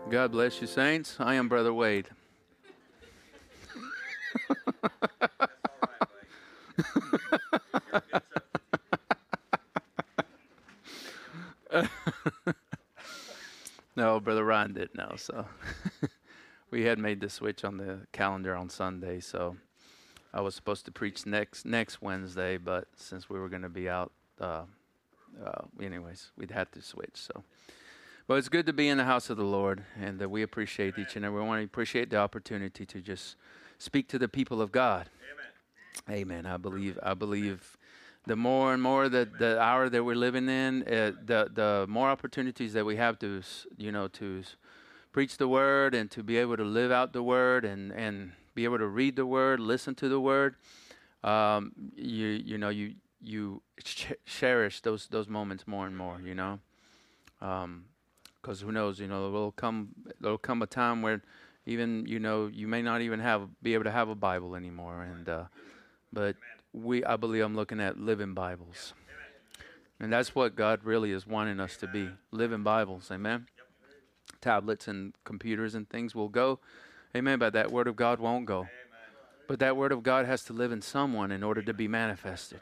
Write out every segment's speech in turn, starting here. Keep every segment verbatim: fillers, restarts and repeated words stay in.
God bless you, saints. I am Brother Wade. No, Brother Ryan didn't know, so we had made the switch on the calendar on Sunday, so I was supposed to preach next next Wednesday, but since we were going to be out, uh, uh, anyways, we'd had to switch. So, but it's good to be in the house of the Lord, and uh, we appreciate each and every one. We appreciate the opportunity to just speak to the people of God. Amen. Amen. I believe. I believe. The more and more that the hour that we're living in, uh, the the more opportunities that we have to, you know, to preach the word and to be able to live out the word and, and be able to read the word, listen to the word. Um, you you know you you ch- cherish those those moments more and more. You know, because um, who knows? You know, there'll come there'll come a time where even you know you may not even have be able to have a Bible anymore, and uh, but. We, I believe I'm looking at living Bibles. And that's what God really is wanting us to be, living Bibles, amen? Tablets and computers and things will go, amen, but that Word of God won't go. But that Word of God has to live in someone in order to be manifested.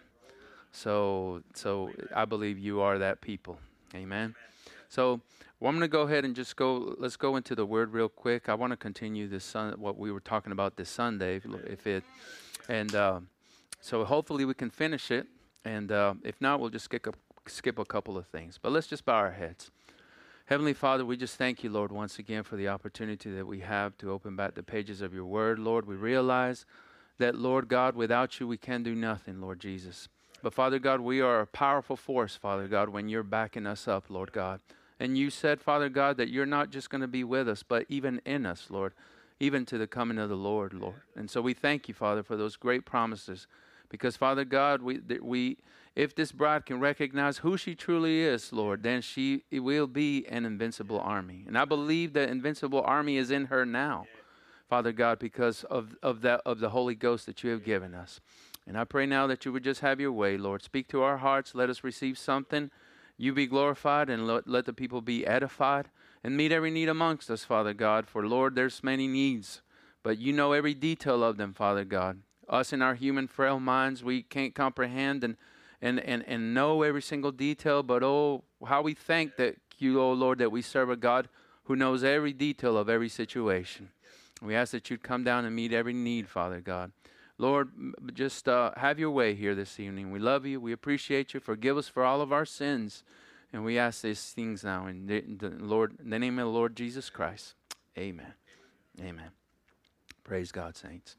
So, so I believe you are that people, amen? So well, I'm going to go ahead and just go, let's go into the Word real quick. I want to continue this, sun, what we were talking about this Sunday, if, if it, and, um, So hopefully we can finish it, and uh, if not, we'll just skip a, skip a couple of things. But let's just bow our heads. Heavenly Father, we just thank you, Lord, once again for the opportunity that we have to open back the pages of your word. Lord, we realize that, Lord God, without you we can do nothing, Lord Jesus. But Father God, we are a powerful force, Father God, when you're backing us up, Lord God. And you said, Father God, that you're not just going to be with us, but even in us, Lord, even to the coming of the Lord, Lord. And so we thank you, Father, for those great promises. Because, Father God, we, we, if this bride can recognize who she truly is, Lord, then she will be an invincible army. And I believe that invincible army is in her now, Father God, because of, of, that, of the Holy Ghost that you have given us. And I pray now that you would just have your way, Lord. Speak to our hearts. Let us receive something. You be glorified, and let, let the people be edified. And meet every need amongst us, Father God. For, Lord, there's many needs, but you know every detail of them, Father God. Us in our human frail minds, we can't comprehend and, and, and, and know every single detail, but oh, how we thank that you, oh Lord, that we serve a God who knows every detail of every situation. We ask that you'd come down and meet every need, Father God. Lord, just uh, have your way here this evening. We love you. We appreciate you. Forgive us for all of our sins. And we ask these things now in the, in the Lord, in the name of the Lord Jesus Christ. Amen. Amen. Praise God, saints.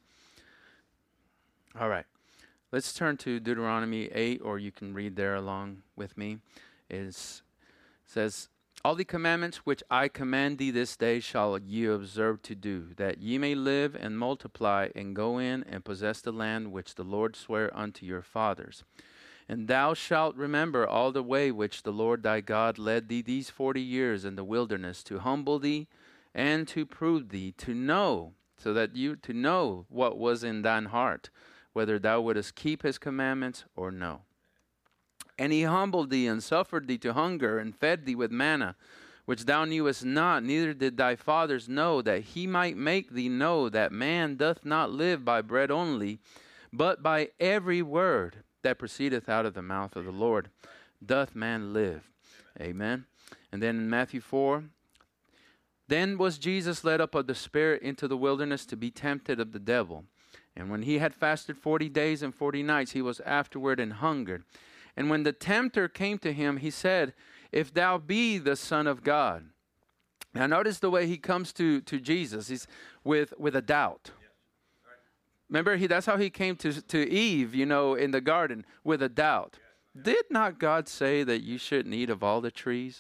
All right, let's turn to Deuteronomy eight, or you can read there along with me. It says, all the commandments which I command thee this day shall ye observe to do, that ye may live and multiply, and go in and possess the land which the Lord sware unto your fathers. And thou shalt remember all the way which the Lord thy God led thee these forty years in the wilderness, to humble thee and to prove thee, to know, so that you to know what was in thine heart, whether thou wouldest keep his commandments or no. And he humbled thee and suffered thee to hunger and fed thee with manna, which thou knewest not, neither did thy fathers know, that he might make thee know that man doth not live by bread only, but by every word that proceedeth out of the mouth of the Lord doth man live. Amen. And then in Matthew four, then was Jesus led up of the Spirit into the wilderness to be tempted of the devil. And when he had fasted forty days and forty nights, he was afterward and hungered. And when the tempter came to him, he said, if thou be the Son of God. Now notice the way he comes to, to Jesus. He's with, with a doubt. Remember, he, that's how he came to, to Eve, you know, in the garden, with a doubt. Did not God say that you shouldn't eat of all the trees?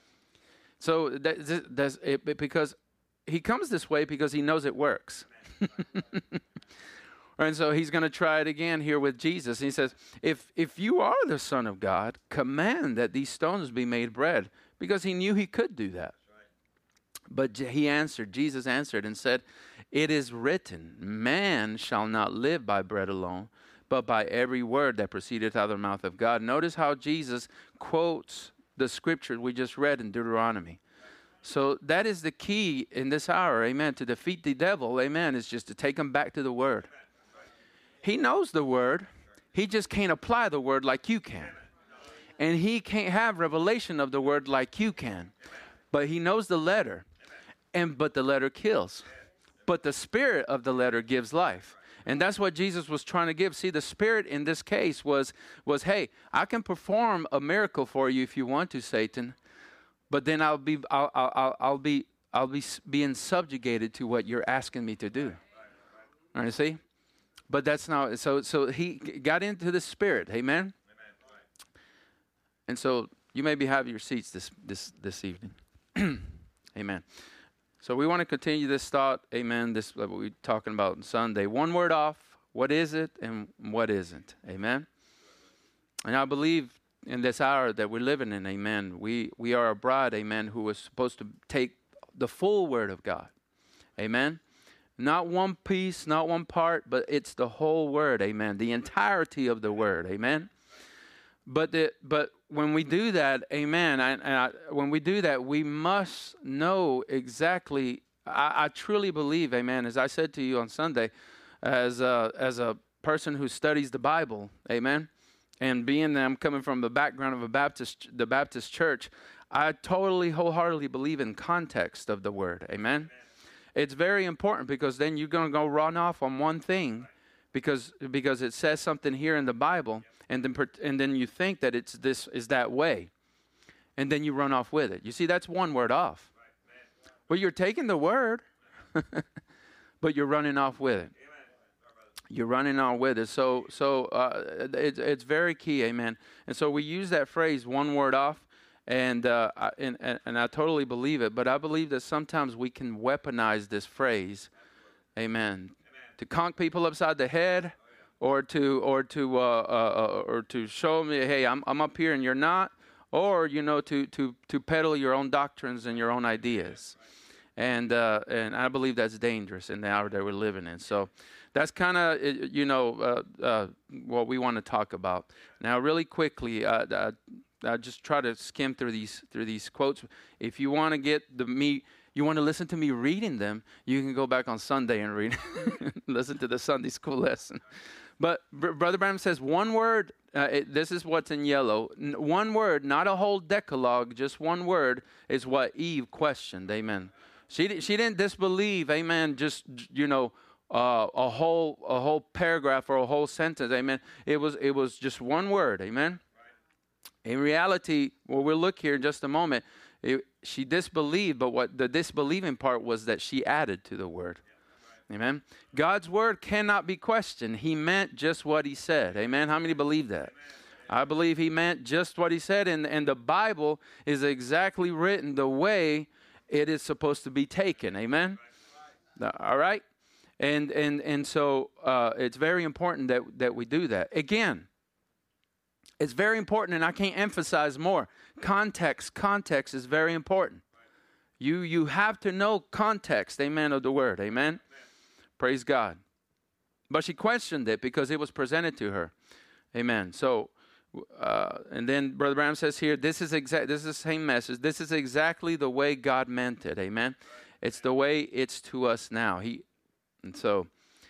So that, that's it, because he comes this way because he knows it works. And so he's going to try it again here with Jesus. And he says, if if you are the Son of God, command that these stones be made bread. Because he knew he could do that. But he answered, Jesus answered and said, it is written, man shall not live by bread alone, but by every word that proceedeth out of the mouth of God. Notice how Jesus quotes the scripture we just read in Deuteronomy. So that is the key in this hour, amen, to defeat the devil, amen, is just to take him back to the Word. He knows the Word. He just can't apply the Word like you can. And he can't have revelation of the Word like you can. But he knows the letter. And but the letter kills. But the spirit of the letter gives life. And that's what Jesus was trying to give. See, the spirit in this case was, was, hey, I can perform a miracle for you if you want to, Satan. But then I'll be, I'll, I'll, I'll be, I'll be being subjugated to what you're asking me to do. All right, see? But that's not, so, so he got into the spirit. Amen? And so you maybe have your seats this, this, this evening. Amen. So we want to continue this thought, amen, this what we're talking about on Sunday. One word off, what is it and what isn't, amen? And I believe in this hour that we're living in, amen, we, we are a bride, amen, who is supposed to take the full word of God, amen? Not one piece, not one part, but it's the whole word, amen, the entirety of the word, amen? But the, but when we do that, amen, I, and I, when we do that, we must know exactly, I, I truly believe, amen, as I said to you on Sunday, as a, as a person who studies the Bible, amen, and being that I'm coming from the background of a Baptist, the Baptist church, I totally, wholeheartedly believe in context of the word, amen. Amen. It's very important because then you're going to go run off on one thing because, because it says something here in the Bible. And then, and then you think that it's this is that way, and then you run off with it. You see, that's one word off. Well, you're taking the word, but you're running off with it. You're running on with it. So, so uh, it's it's very key, amen. And so we use that phrase, one word off, and uh, I, and, and and I totally believe it. But I believe that sometimes we can weaponize this phrase, amen, amen. To conk people upside the head. Or to, or to, uh, uh, or to show me, hey, I'm, I'm up here and you're not, or you know, to, to, to peddle your own doctrines and your own ideas, and uh, and I believe that's dangerous in the hour that we're living in. So, that's kind of you know uh, uh, what we want to talk about now. Really quickly, uh, uh, I just try to skim through these through these quotes. If you want to get the me. You want to listen to me reading them, you can go back on Sunday and read, listen to the Sunday school lesson. But Br- Brother Branham says one word, uh, it, this is what's in yellow, N- one word, not a whole decalogue, just one word is what Eve questioned, amen. She, di- she didn't disbelieve, amen, just, you know, uh, a whole a whole paragraph or a whole sentence, amen. It was, it was just one word, amen. In reality, well, we'll look here in just a moment, it, she disbelieved, but what the disbelieving part was that she added to the word. Amen. God's word cannot be questioned. He meant just what he said. Amen. How many believe that? Amen. I believe he meant just what he said. And, and the Bible is exactly written the way it is supposed to be taken. Amen. Right. All right. And and and so uh, it's very important that, that we do that. Again, it's very important, and I can't emphasize more. Context, context is very important. You you have to know context, amen, of the word. Amen. Amen. Praise God. But she questioned it because it was presented to her. Amen. So, uh, and then Brother Branham says here, this is exact. This is the same message. This is exactly the way God meant it. Amen. It's the way it's to us now. He, and so,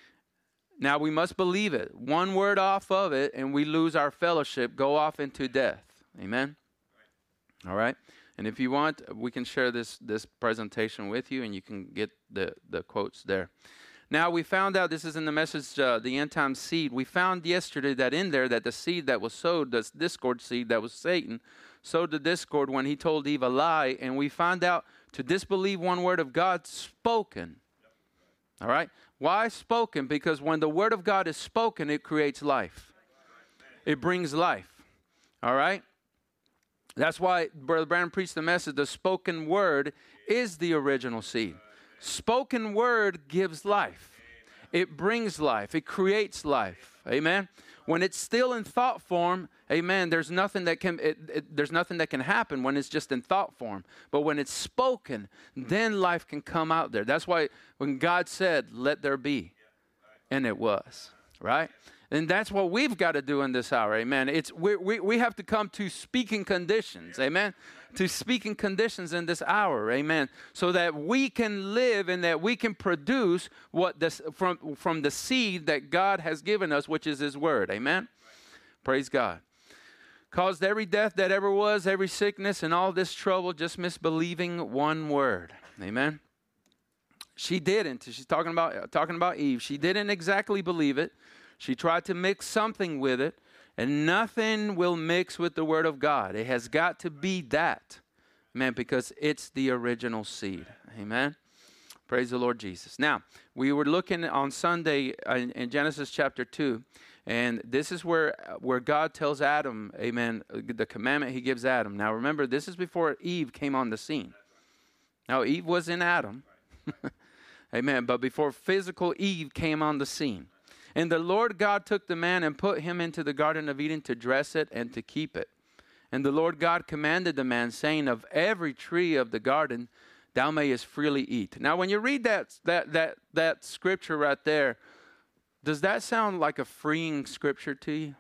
now we must believe it. One word off of it, and we lose our fellowship, go off into death. Amen. All right. And if you want, we can share this this presentation with you, and you can get the the quotes there. Now, we found out, this is in the message, uh, the end time seed. We found yesterday that in there that the seed that was sowed, the discord seed that was Satan, sowed the discord when he told Eve a lie. And we found out to disbelieve one word of God spoken. All right? Why spoken? Because when the word of God is spoken, it creates life. It brings life. All right? That's why Brother Branham preached the message, the spoken word is the original seed. Spoken word gives life. It brings life. It creates life. Amen. When it's still in thought form, amen, there's nothing that can it, it, there's nothing that can happen when it's just in thought form. But when it's spoken, then life can come out there. That's why when God said, "Let there be," and it was, right? And that's what we've got to do in this hour, amen. It's we we we have to come to speaking conditions, amen. To speaking conditions in this hour, amen. So that we can live and that we can produce what this from from the seed that God has given us, which is His word, amen. Right. Praise God. Caused every death that ever was, every sickness and all this trouble, just misbelieving one word, amen. She didn't. She's talking about talking about Eve. She didn't exactly believe it. She tried to mix something with it, and nothing will mix with the word of God. It has got to be that, amen, because it's the original seed, amen. Praise the Lord Jesus. Now, we were looking on Sunday in, in Genesis chapter two, and this is where, where God tells Adam, amen, the commandment He gives Adam. Now, remember, this is before Eve came on the scene. Now, Eve was in Adam, amen, but before physical Eve came on the scene. And the Lord God took the man and put him into the Garden of Eden to dress it and to keep it. And the Lord God commanded the man, saying, of every tree of the garden thou mayest freely eat. Now, when you read that, that, that, that scripture right there, does that sound like a freeing scripture to you?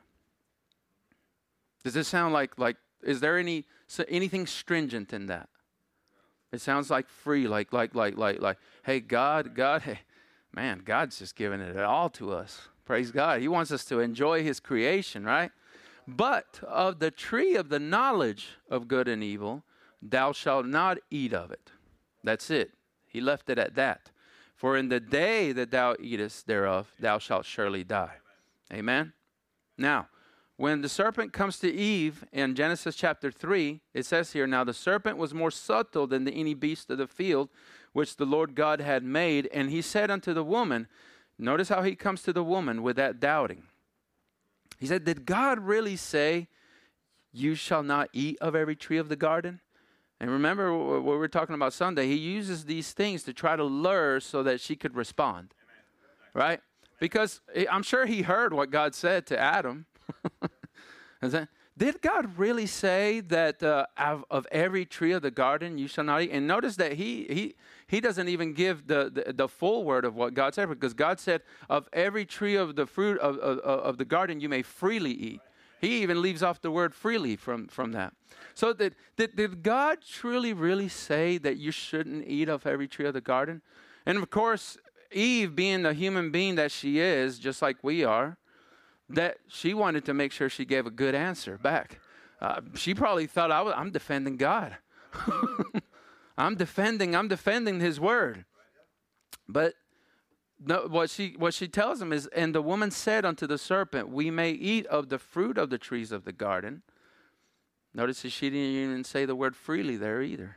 Does it sound like, like is there any so anything stringent in that? It sounds like free, like, like, like, like, like, hey, God, God, hey. Man, God's just giving it all to us. Praise God. He wants us to enjoy His creation, right? But of the tree of the knowledge of good and evil, thou shalt not eat of it. That's it. He left it at that. For in the day that thou eatest thereof, thou shalt surely die. Amen? Now, when the serpent comes to Eve in Genesis chapter three, it says here, now the serpent was more subtle than the, any beast of the field, which the Lord God had made. And he said unto the woman, notice how he comes to the woman with that doubting. He said, did God really say, you shall not eat of every tree of the garden? And remember what we were talking about Sunday, he uses these things to try to lure so that she could respond. Amen. Right? Because I'm sure he heard what God said to Adam. Did God really say that uh, of, of every tree of the garden you shall not eat? And notice that he he he doesn't even give the, the, the full word of what God said, because God said of every tree of the fruit of, of, of the garden you may freely eat. He even leaves off the word freely from, from that. So did, did, did God truly really say that you shouldn't eat of every tree of the garden? And of course, Eve, being the human being that she is, just like we are, that she wanted to make sure she gave a good answer back. Uh, she probably thought, I was, I'm defending God. I'm defending, I'm defending His word. But no, what she what she tells him is, and the woman said unto the serpent, we may eat of the fruit of the trees of the garden. Notice that she didn't even say the word freely there either.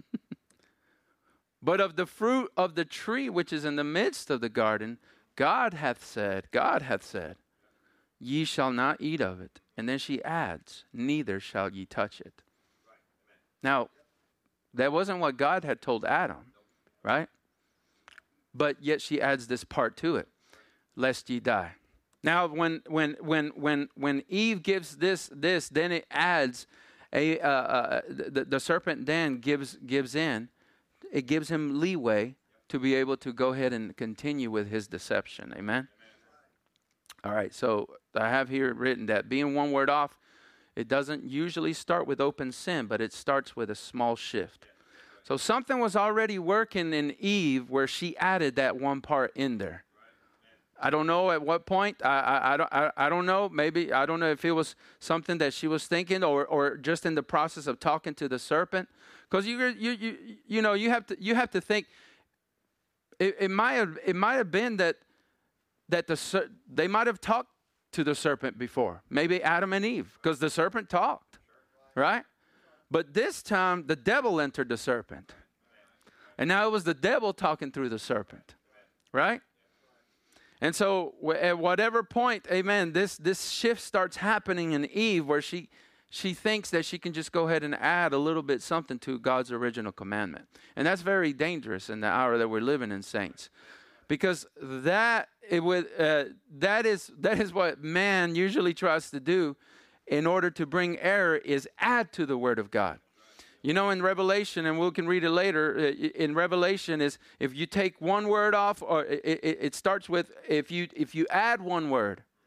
But of the fruit of the tree which is in the midst of the garden, God hath said, God hath said, ye shall not eat of it. And then she adds, neither shall ye touch it. Now, that wasn't what God had told Adam, right? But yet she adds this part to it, lest ye die. Now, when when when when when Eve gives this this, then it adds a uh, uh, the, the serpent then gives gives in. It gives him leeway to be able to go ahead and continue with his deception. Amen. All right. So I have here written that being one word off, it doesn't usually start with open sin, but it starts with a small shift. So something was already working in Eve where she added that one part in there. I don't know at what point. I, I, I, don't, I, I don't know. Maybe, I don't know if it was something that she was thinking or, or just in the process of talking to the serpent. Because you, you, you, you know, you have to, you have to think, it, it might have, it might have been that, that the, they might have talked to the serpent before. Maybe Adam and Eve, because the serpent talked, right? But this time, the devil entered the serpent. And now it was the devil talking through the serpent, right? And so at whatever point, amen, this, this shift starts happening in Eve where she, she thinks that she can just go ahead and add a little bit something to God's original commandment. And that's very dangerous in the hour that we're living in, saints. Because that, it would, uh, that, is, that is what man usually tries to do in order to bring error, is add to the Word of God. You know, in Revelation, and we can read it later, in Revelation is if you take one word off, or it, it, it starts with if you if you add one word,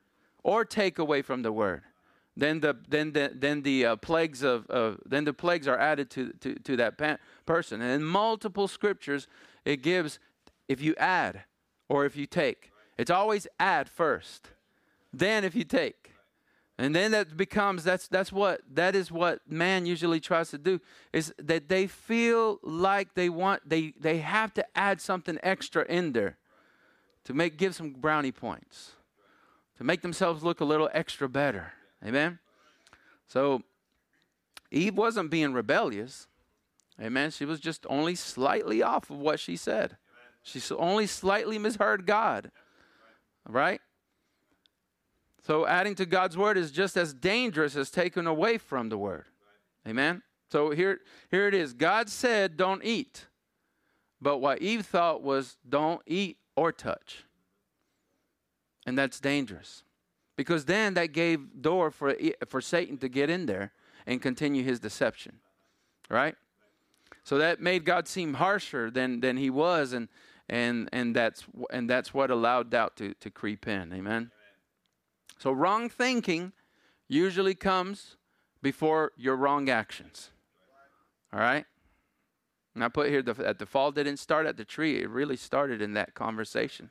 or take away from the word, then the then the then the uh, plagues of uh, then the plagues are added to to, to that pa- person. And in multiple scriptures, it gives if you add or if you take. It's always add first, then if you take. And then that becomes, that's that's what, that is what man usually tries to do, is that they feel like they want, they, they have to add something extra in there to make, give some brownie points, to make themselves look a little extra better. Amen? So Eve wasn't being rebellious. Amen? She was just only slightly off of what she said. She only slightly misheard God. Right? So adding to God's word is just as dangerous as taking away from the word. Amen? So here, here it is. God said, don't eat. But what Eve thought was, don't eat or touch. And that's dangerous. Because then that gave door for, for Satan to get in there and continue his deception. Right? So that made God seem harsher than, than he was. And, and, and, that's, and that's what allowed doubt to, to creep in. Amen? So wrong thinking usually comes before your wrong actions. All right? And I put here the, that the fall didn't start at the tree. It really started in that conversation.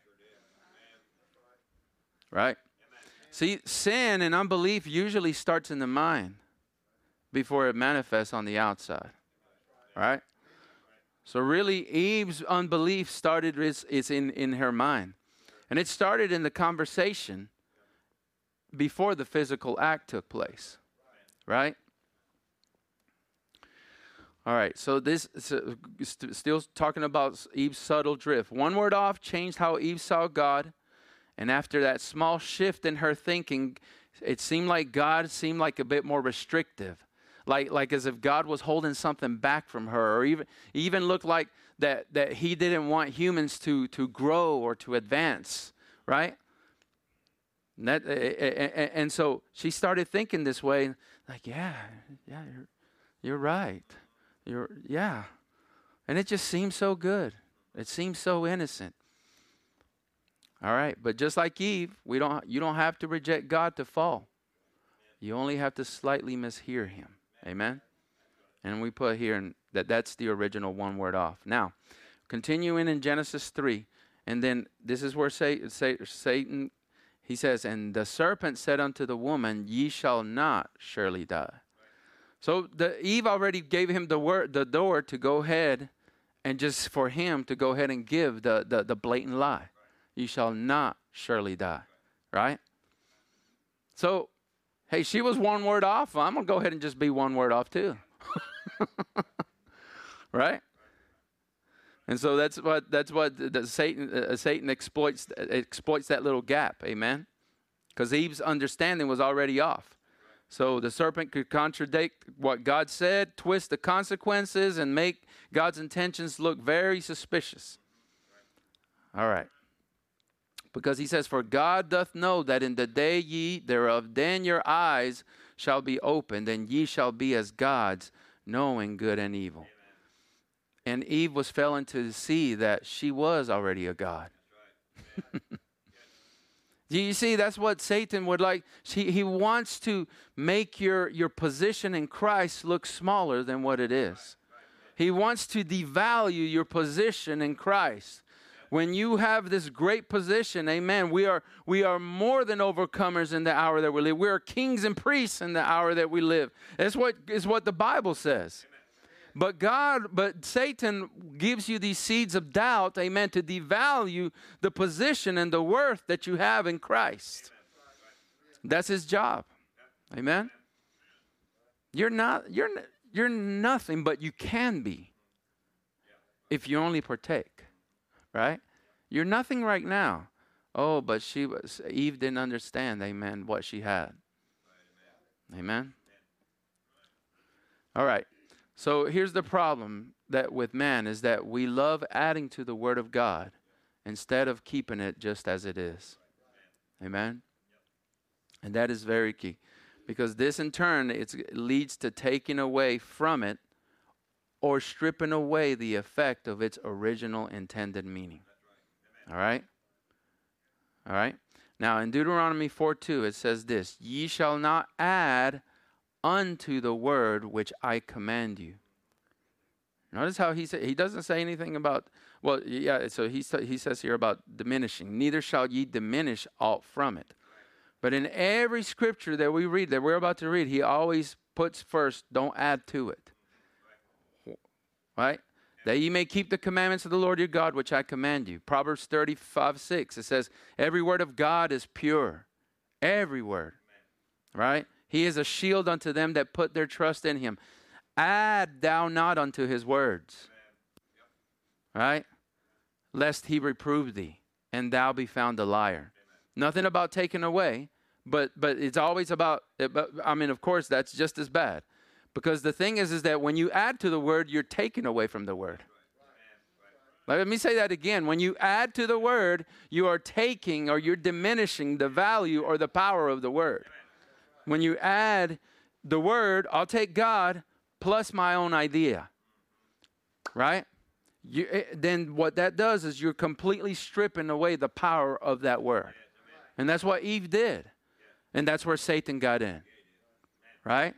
Right? See, sin and unbelief usually starts in the mind before it manifests on the outside. All right? So really, Eve's unbelief started is, is in, in her mind. And it started in the conversation before the physical act took place, right? All right, so this is uh, st- still talking about Eve's subtle drift. One word off changed how Eve saw God, and after that small shift in her thinking, it seemed like God seemed like a bit more restrictive, like like as if God was holding something back from her, or even even looked like that that He didn't want humans to to grow or to advance, right? And, that, and so she started thinking this way, like, yeah, yeah, you're, you're right. You're, yeah. And it just seems so good. It seems so innocent. All right, but just like Eve, we don't. you don't have to reject God to fall. You only have to slightly mishear him. Amen? And we put here in, that that's the original one word off. Now, continuing in Genesis three, and then this is where Satan... He says, and the serpent said unto the woman, ye shall not surely die. So the Eve already gave him the word, the door to go ahead and just for him to go ahead and give the, the, the blatant lie. You shall not surely die. Right? So, hey, she was one word off. I'm going to go ahead and just be one word off too. Right? And so that's what that's what the, the Satan uh, Satan exploits exploits that little gap, amen. Because Eve's understanding was already off. So the serpent could contradict what God said, twist the consequences, and make God's intentions look very suspicious. All right. Because he says, for God doth know that in the day ye eat thereof, then your eyes shall be opened, and ye shall be as gods, knowing good and evil. And Eve was failing to see that she was already a god. Do you see, that's what Satan would like. He, he wants to make your, your position in Christ look smaller than what it is. He wants to devalue your position in Christ. When you have this great position, amen, we are, we are more than overcomers in the hour that we live. We are kings and priests in the hour that we live. That's what is what the Bible says. But God, but Satan gives you these seeds of doubt, amen, to devalue the position and the worth that you have in Christ. That's his job. Amen. You're not, you're, you're nothing, but you can be if you only partake, right? You're nothing right now. Oh, but she was, Eve didn't understand, amen, what she had. Amen. All right. So here's the problem that with man is that we love adding to the Word of God instead of keeping it just as it is. Amen? And that is very key. Because this in turn it's, it leads to taking away from it or stripping away the effect of its original intended meaning. All right? All right? Now, in Deuteronomy four two, it says this, ye shall not add unto the word which I command you. Notice how he said, he doesn't say anything about, well, yeah, so he, he says here about diminishing. Neither shall ye diminish aught from it. But in every scripture that we read, that we're about to read, he always puts first, don't add to it. Right? That ye may keep the commandments of the Lord your God, which I command you. Proverbs thirty-five six, it says, every word of God is pure. Every word. Right? He is a shield unto them that put their trust in him. Add thou not unto his words. Right? Lest he reprove thee, and thou be found a liar. Nothing about taking away, but but it's always about, I mean, of course, that's just as bad. Because the thing is, is that when you add to the word, you're taking away from the word. Let me say that again. When you add to the word, you are taking or you're diminishing the value or the power of the word. When you add the word, I'll take God plus my own idea. Right? You, it, then what that does is you're completely stripping away the power of that word. And that's what Eve did. And that's where Satan got in. Right?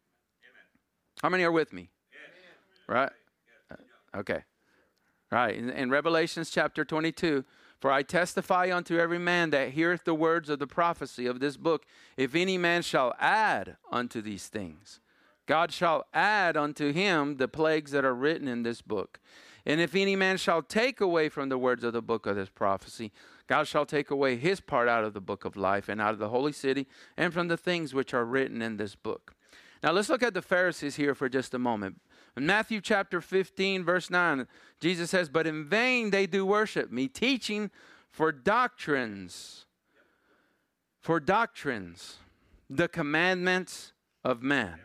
How many are with me? Right? Okay. Right. In, in Revelations chapter twenty-two, for I testify unto every man that heareth the words of the prophecy of this book, if any man shall add unto these things, God shall add unto him the plagues that are written in this book. And if any man shall take away from the words of the book of this prophecy, God shall take away his part out of the book of life and out of the holy city and from the things which are written in this book. Now let's look at the Pharisees here for just a moment. In Matthew chapter fifteen, verse nine, Jesus says, but in vain they do worship me, teaching for doctrines, for doctrines, the commandments of man.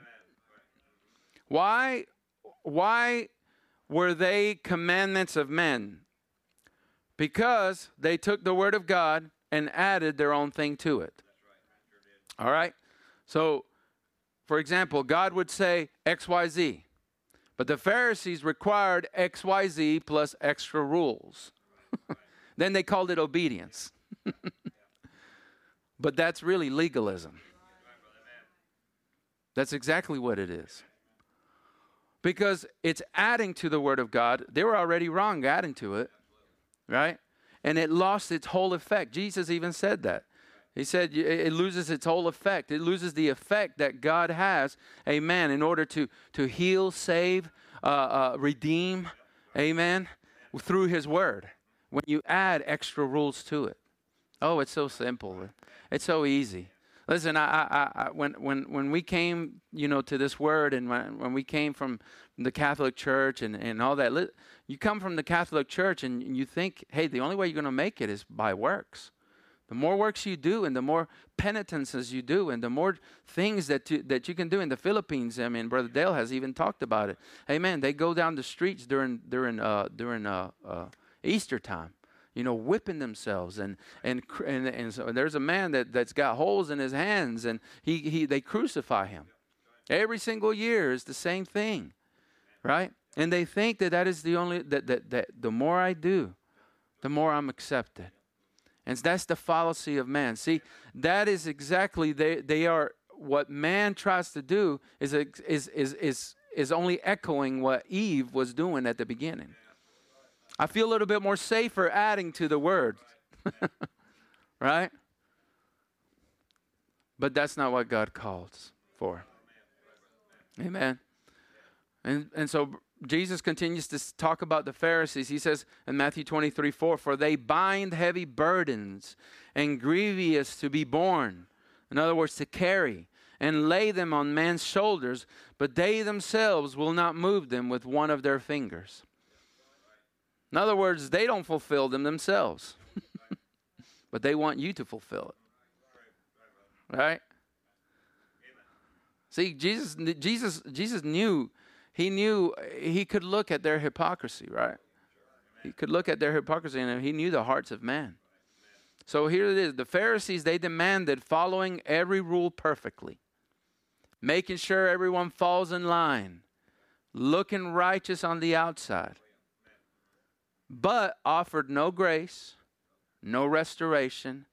Why, why were they commandments of men? Because they took the word of God and added their own thing to it. All right? So, for example, God would say X Y Z. But the Pharisees required X Y Z plus extra rules. Then they called it obedience. But that's really legalism. That's exactly what it is. Because it's adding to the word of God. They were already wrong adding to it. Right? And it lost its whole effect. Jesus even said that. He said it loses its whole effect. It loses the effect that God has, amen, in order to, to heal, save, uh, uh, redeem, amen, through his word. When you add extra rules to it. Oh, it's so simple. It's so easy. Listen, I, I, I, when, when, when we came, you know, to this word, and when, when we came from the Catholic Church and, and all that, you come from the Catholic Church and you think, hey, the only way you're going to make it is by works. The more works you do and the more penitences you do and the more things that you, that you can do in the Philippines. I mean, Brother Dale has even talked about it. Amen. They go down the streets during during uh, during uh, uh, Easter time, you know, whipping themselves. And and and, and so there's a man that, that's got holes in his hands and he, he they crucify him. Every single year is the same thing, right? And they think that that is the only, that, that, that the more I do, the more I'm accepted. And that's the fallacy of man. See, that is exactly, they, they are, what man tries to do is, is, is, is, is only echoing what Eve was doing at the beginning. I feel a little bit more safer adding to the word. Right? But that's not what God calls for. Amen. And, and so Jesus continues to talk about the Pharisees. He says in Matthew twenty-three four, for they bind heavy burdens and grievous to be borne. In other words, to carry and lay them on man's shoulders, but they themselves will not move them with one of their fingers. In other words, they don't fulfill them themselves, but they want you to fulfill it. Right? See, Jesus, Jesus, Jesus knew. He knew he could look at their hypocrisy, right? He could look at their hypocrisy, and he knew the hearts of man. So here it is. The Pharisees, they demanded following every rule perfectly, making sure everyone falls in line, looking righteous on the outside, but offered no grace, no restoration,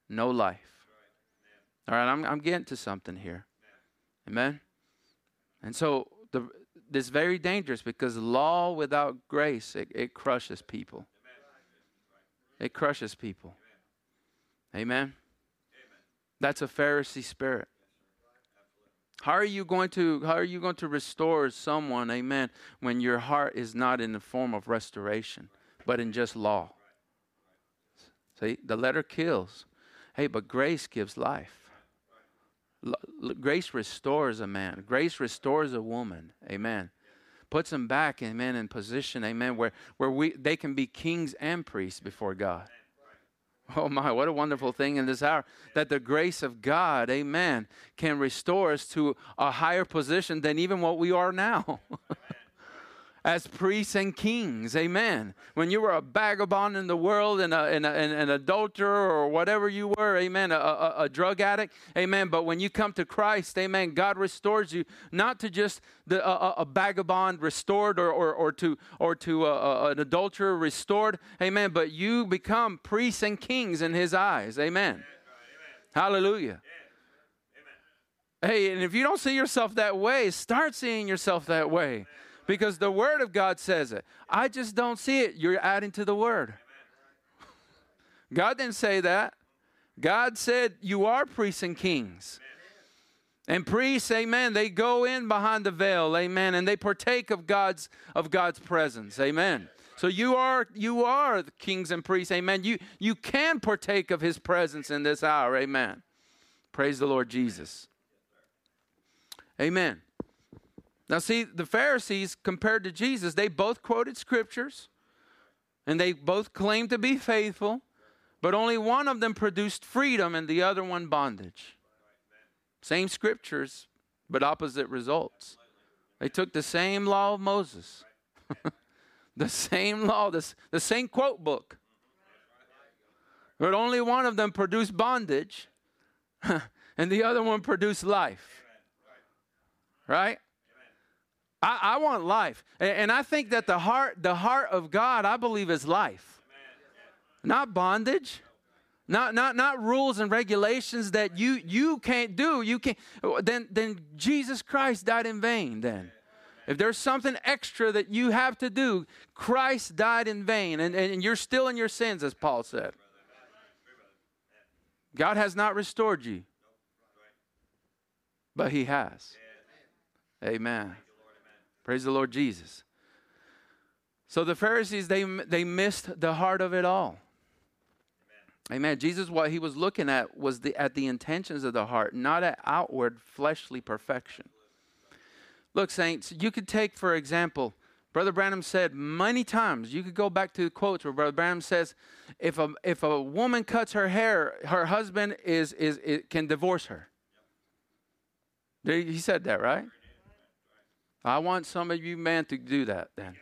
no life. All right, I'm, I'm getting to something here. Amen? And so the, this is very dangerous because law without grace, it, it crushes people. It crushes people. Amen? That's a Pharisee spirit. How are you going to how are you going to restore someone, amen, when your heart is not in the form of restoration, but in just law? See, the letter kills. Hey, but grace gives life. L- grace restores a man. Grace restores a woman. Amen. Puts them back, amen, in position, amen, where, where we they can be kings and priests before God. Oh my, what a wonderful thing in this hour that the grace of God, amen, can restore us to a higher position than even what we are now. As priests and kings, amen. When you were a vagabond in the world and, a, and, a, and an adulterer or whatever you were, amen, a, a, a drug addict, amen. But when you come to Christ, amen, God restores you not to just the, a, a vagabond restored or, or, or to, or to a, a, an adulterer restored, amen. But you become priests and kings in his eyes, amen. Amen. Hallelujah. Amen. Hey, and if you don't see yourself that way, start seeing yourself that way. Because the Word of God says it. I just don't see it. You're adding to the Word. God didn't say that. God said you are priests and kings. And priests, amen, they go in behind the veil, amen, and they partake of God's of God's presence, amen. So you are you are the kings and priests, amen. You you can partake of his presence in this hour, amen. Praise the Lord Jesus. Amen. Now see, the Pharisees, compared to Jesus, they both quoted scriptures, and they both claimed to be faithful, but only one of them produced freedom and the other one bondage. Same scriptures, but opposite results. They took the same law of Moses, the same law, the, the same quote book, but only one of them produced bondage, and the other one produced life. Right? I, I want life. And, and I think that the heart, the heart of God, I believe, is life. Not bondage. Not not not rules and regulations that you you can't do. You can't then then Jesus Christ died in vain then. If there's something extra that you have to do, Christ died in vain. And, and you're still in your sins, as Paul said. God has not restored you. But he has. Amen. Praise the Lord Jesus. So the Pharisees, they they missed the heart of it all. Amen. Amen. Jesus, what he was looking at was the at the intentions of the heart, not at outward fleshly perfection. Look, saints, you could take, for example, Brother Branham said many times, you could go back to the quotes where Brother Branham says, if a if a woman cuts her hair, her husband is is, is can divorce her. He said that, right? I want some of you men to do that then.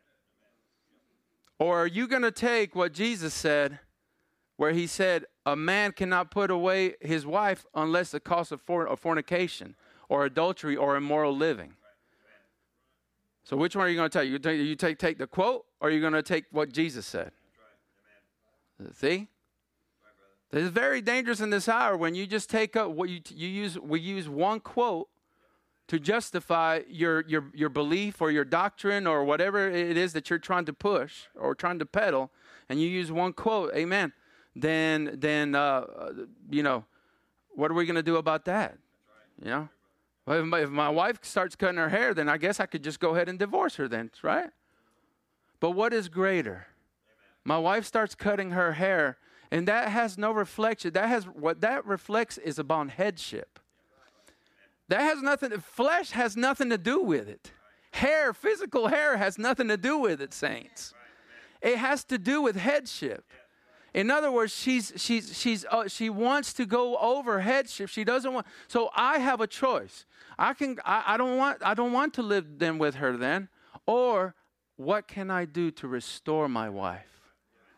Or are you going to take what Jesus said, where he said, a man cannot put away his wife unless the cause of fornication or adultery or immoral living? So which one are you going to take? You take, you take, take the quote, or are you going to take what Jesus said? See? It's very dangerous in this hour when you just take up what you, you use. We use one quote to justify your, your, your belief or your doctrine or whatever it is that you're trying to push or trying to peddle, and you use one quote, amen, then, then uh, you know, what are we going to do about that? You know? Well, if my, if my wife starts cutting her hair, then I guess I could just go ahead and divorce her then, right? But what is greater? My wife starts cutting her hair, and that has no reflection. That has what that reflects is upon headship. That has nothing, flesh has nothing to do with it. Hair, physical hair has nothing to do with it, saints. It has to do with headship. In other words, she's she's she's uh, she wants to go over headship. She doesn't want. So I have a choice. I can I, I don't want I don't want to live then with her then. Or what can I do to restore my wife?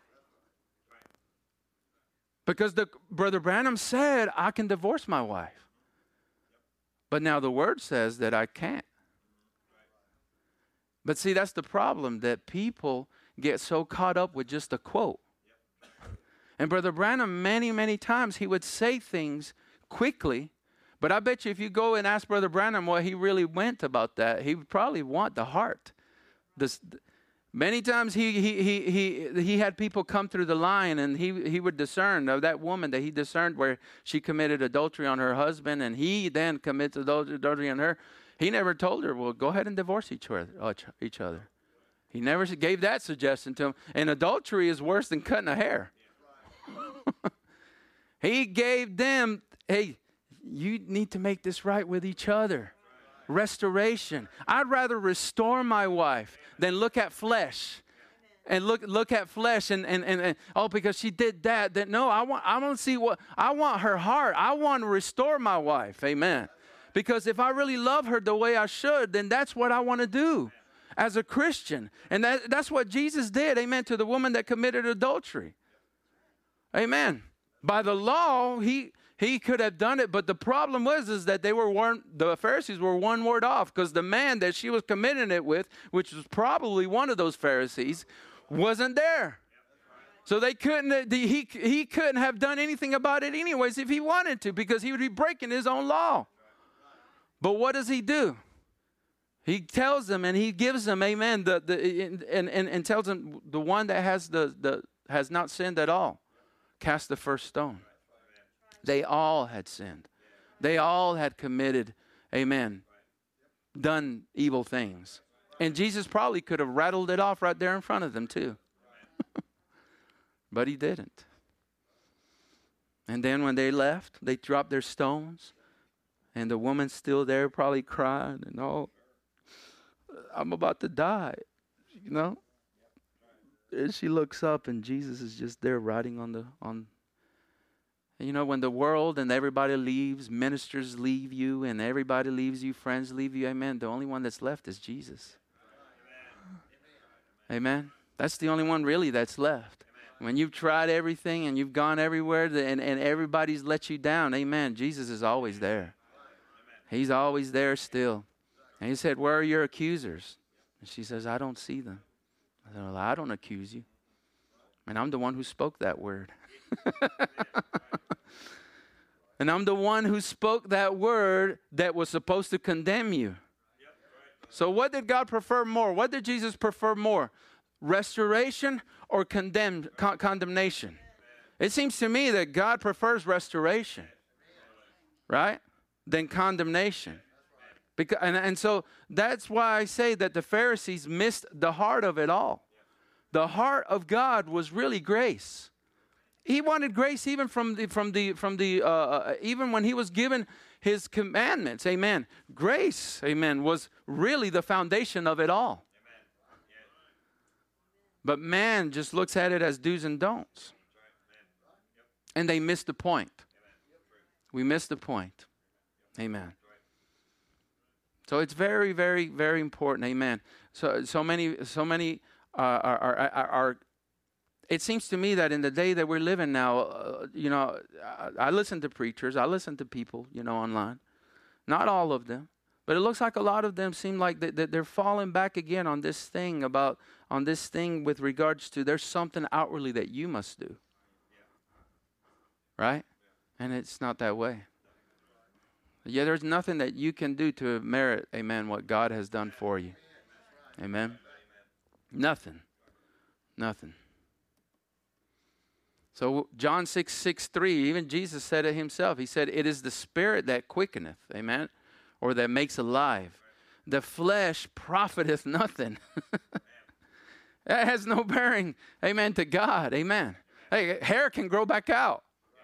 Because the Brother Branham said I can divorce my wife. But now the word says that I can't. But see, that's the problem, that people get so caught up with just a quote. And Brother Branham, many, many times, he would say things quickly. But I bet you if you go and ask Brother Branham what he really meant about that, he would probably want the heart. This, many times he, he, he, he, he had people come through the line, and he, he would discern of that woman that he discerned where she committed adultery on her husband, and he then commits adultery on her. He never told her, well, go ahead and divorce each other. Each other. He never gave that suggestion to him. And adultery is worse than cutting a hair. He gave them, hey, you need to make this right with each other. Restoration. I'd rather restore my wife than look at flesh. And look look at flesh and, and, and, and oh, because she did that, that no, I want I want to see what I want her heart. I want to restore my wife. Amen. Because if I really love her the way I should, then that's what I want to do as a Christian. And that, that's what Jesus did, amen, to the woman that committed adultery. Amen. By the law, he he could have done it, but the problem was is that they were one, the Pharisees were one word off, because the man that she was committing it with, which was probably one of those Pharisees, wasn't there. So they couldn't. He he couldn't have done anything about it anyways if he wanted to, because he would be breaking his own law. But what does he do? He tells them and he gives them, amen, the the and and, and tells them the one that has the the has not sinned at all, cast the first stone. They all had sinned. They all had committed, amen, done evil things. And Jesus probably could have rattled it off right there in front of them too. But he didn't. And then when they left, they dropped their stones. And the woman's still there probably crying and all. I'm about to die, you know. And she looks up and Jesus is just there riding on the, on. And you know, when the world and everybody leaves, ministers leave you and everybody leaves you, friends leave you, amen, the only one that's left is Jesus. Amen. That's the only one really that's left. When you've tried everything and you've gone everywhere and, and everybody's let you down, amen, Jesus is always there. He's always there still. And he said, where are your accusers? And she says, I don't see them. I said, well, I don't accuse you. And I'm the one who spoke that word. And I'm the one who spoke that word that was supposed to condemn you. So what did God prefer more? What did Jesus prefer more? Restoration or condemn, con- condemnation? It seems to me that God prefers restoration, right, than condemnation. Because, and, and so that's why I say that the Pharisees missed the heart of it all. The heart of God was really grace. He wanted grace even from the from the from the uh, even when he was given his commandments. Amen. Grace, amen, was really the foundation of it all. But man just looks at it as do's and don'ts. And they missed the point. We missed the point. Amen. So it's very, very, very important. Amen. So so many, so many uh, are, are, are, are, it seems to me that in the day that we're living now, uh, you know, I, I listen to preachers, I listen to people, you know, online. Not all of them. But it looks like a lot of them seem like they, they're falling back again on this thing about, on this thing with regards to there's something outwardly that you must do. Right? And it's not that way. Yeah, there's nothing that you can do to merit, amen, what God has done for you. Amen? Nothing. Nothing. So John six, six, three, even Jesus said it himself. He said, it is the spirit that quickeneth, amen, or that makes alive. The flesh profiteth nothing. That has no bearing, amen, to God, amen. Hey, hair can grow back out.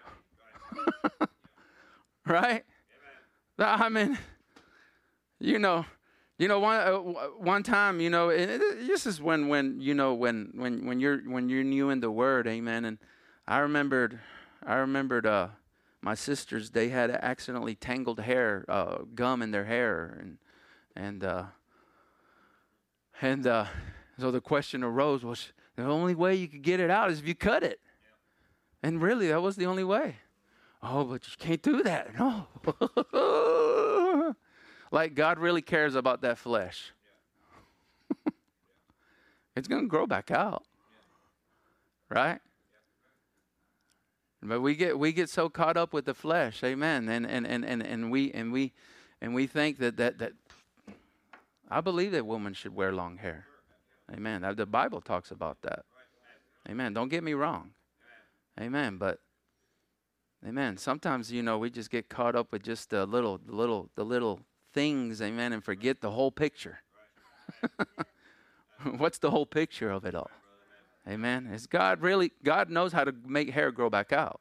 Right? I mean, you know, you know, one uh, one time, you know, and it, this is when, when you know, when when when you're when you're new in the Word, amen. And I remembered, I remembered, uh, my sisters, they had accidentally tangled hair, uh, gum in their hair, and and uh, and uh, so the question arose: well, sh- the only way you could get it out is if you cut it, and really, that was the only way. Oh, but you can't do that. No. Like God really cares about that flesh. It's going to grow back out. Right? But we get we get so caught up with the flesh, amen. And and and and, and we and we and we think that, that that I believe that women should wear long hair. Amen. The Bible talks about that. Amen. Don't get me wrong. Amen. But amen. Sometimes, you know, we just get caught up with just the little the little the little things, amen, and forget the whole picture. What's the whole picture of it all? Amen. Is God really, God knows how to make hair grow back out.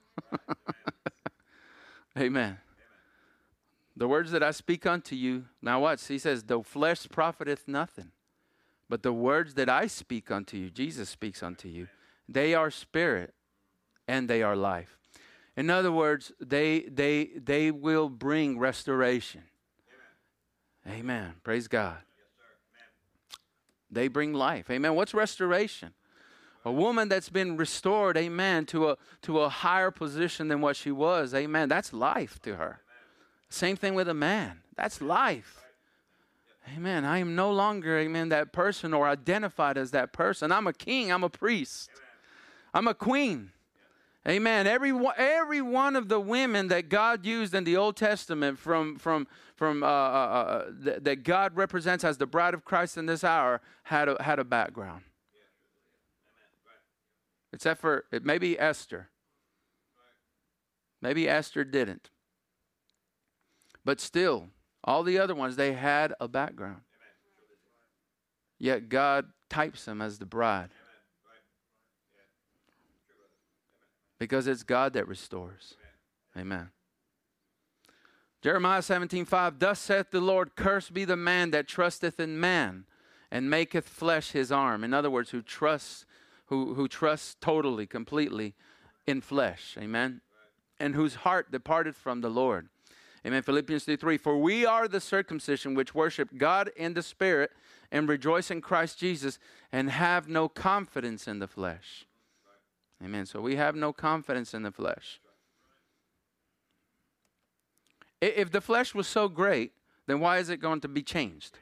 Amen. The words that I speak unto you, now watch, he says, the flesh profiteth nothing, but the words that I speak unto you, Jesus speaks unto you, they are spirit and they are life. In other words, they they they will bring restoration. Amen. Amen. Praise God. They bring life. Amen. What's restoration? A woman that's been restored, amen, to a to a higher position than what she was. Amen. That's life to her. Same thing with a man. That's life. Amen. I am no longer, amen, that person or identified as that person. I'm a king. I'm a priest. I'm a queen. Amen. Every every one of the women that God used in the Old Testament, from from from uh, uh, th- that God represents as the bride of Christ in this hour, had a had a background. Except for maybe Esther. Maybe Esther didn't. But still, all the other ones, they had a background. Yet God types them as the bride. Because it's God that restores. Amen. Jeremiah seventeen five, thus saith the Lord, cursed be the man that trusteth in man, and maketh flesh his arm. In other words, who trusts, who, who trusts totally, completely in flesh. Amen. And whose heart departed from the Lord. Amen. Philippians three three, for we are the circumcision which worship God in the Spirit and rejoice in Christ Jesus and have no confidence in the flesh. Amen. So we have no confidence in the flesh. If the flesh was so great, then why is it going to be changed?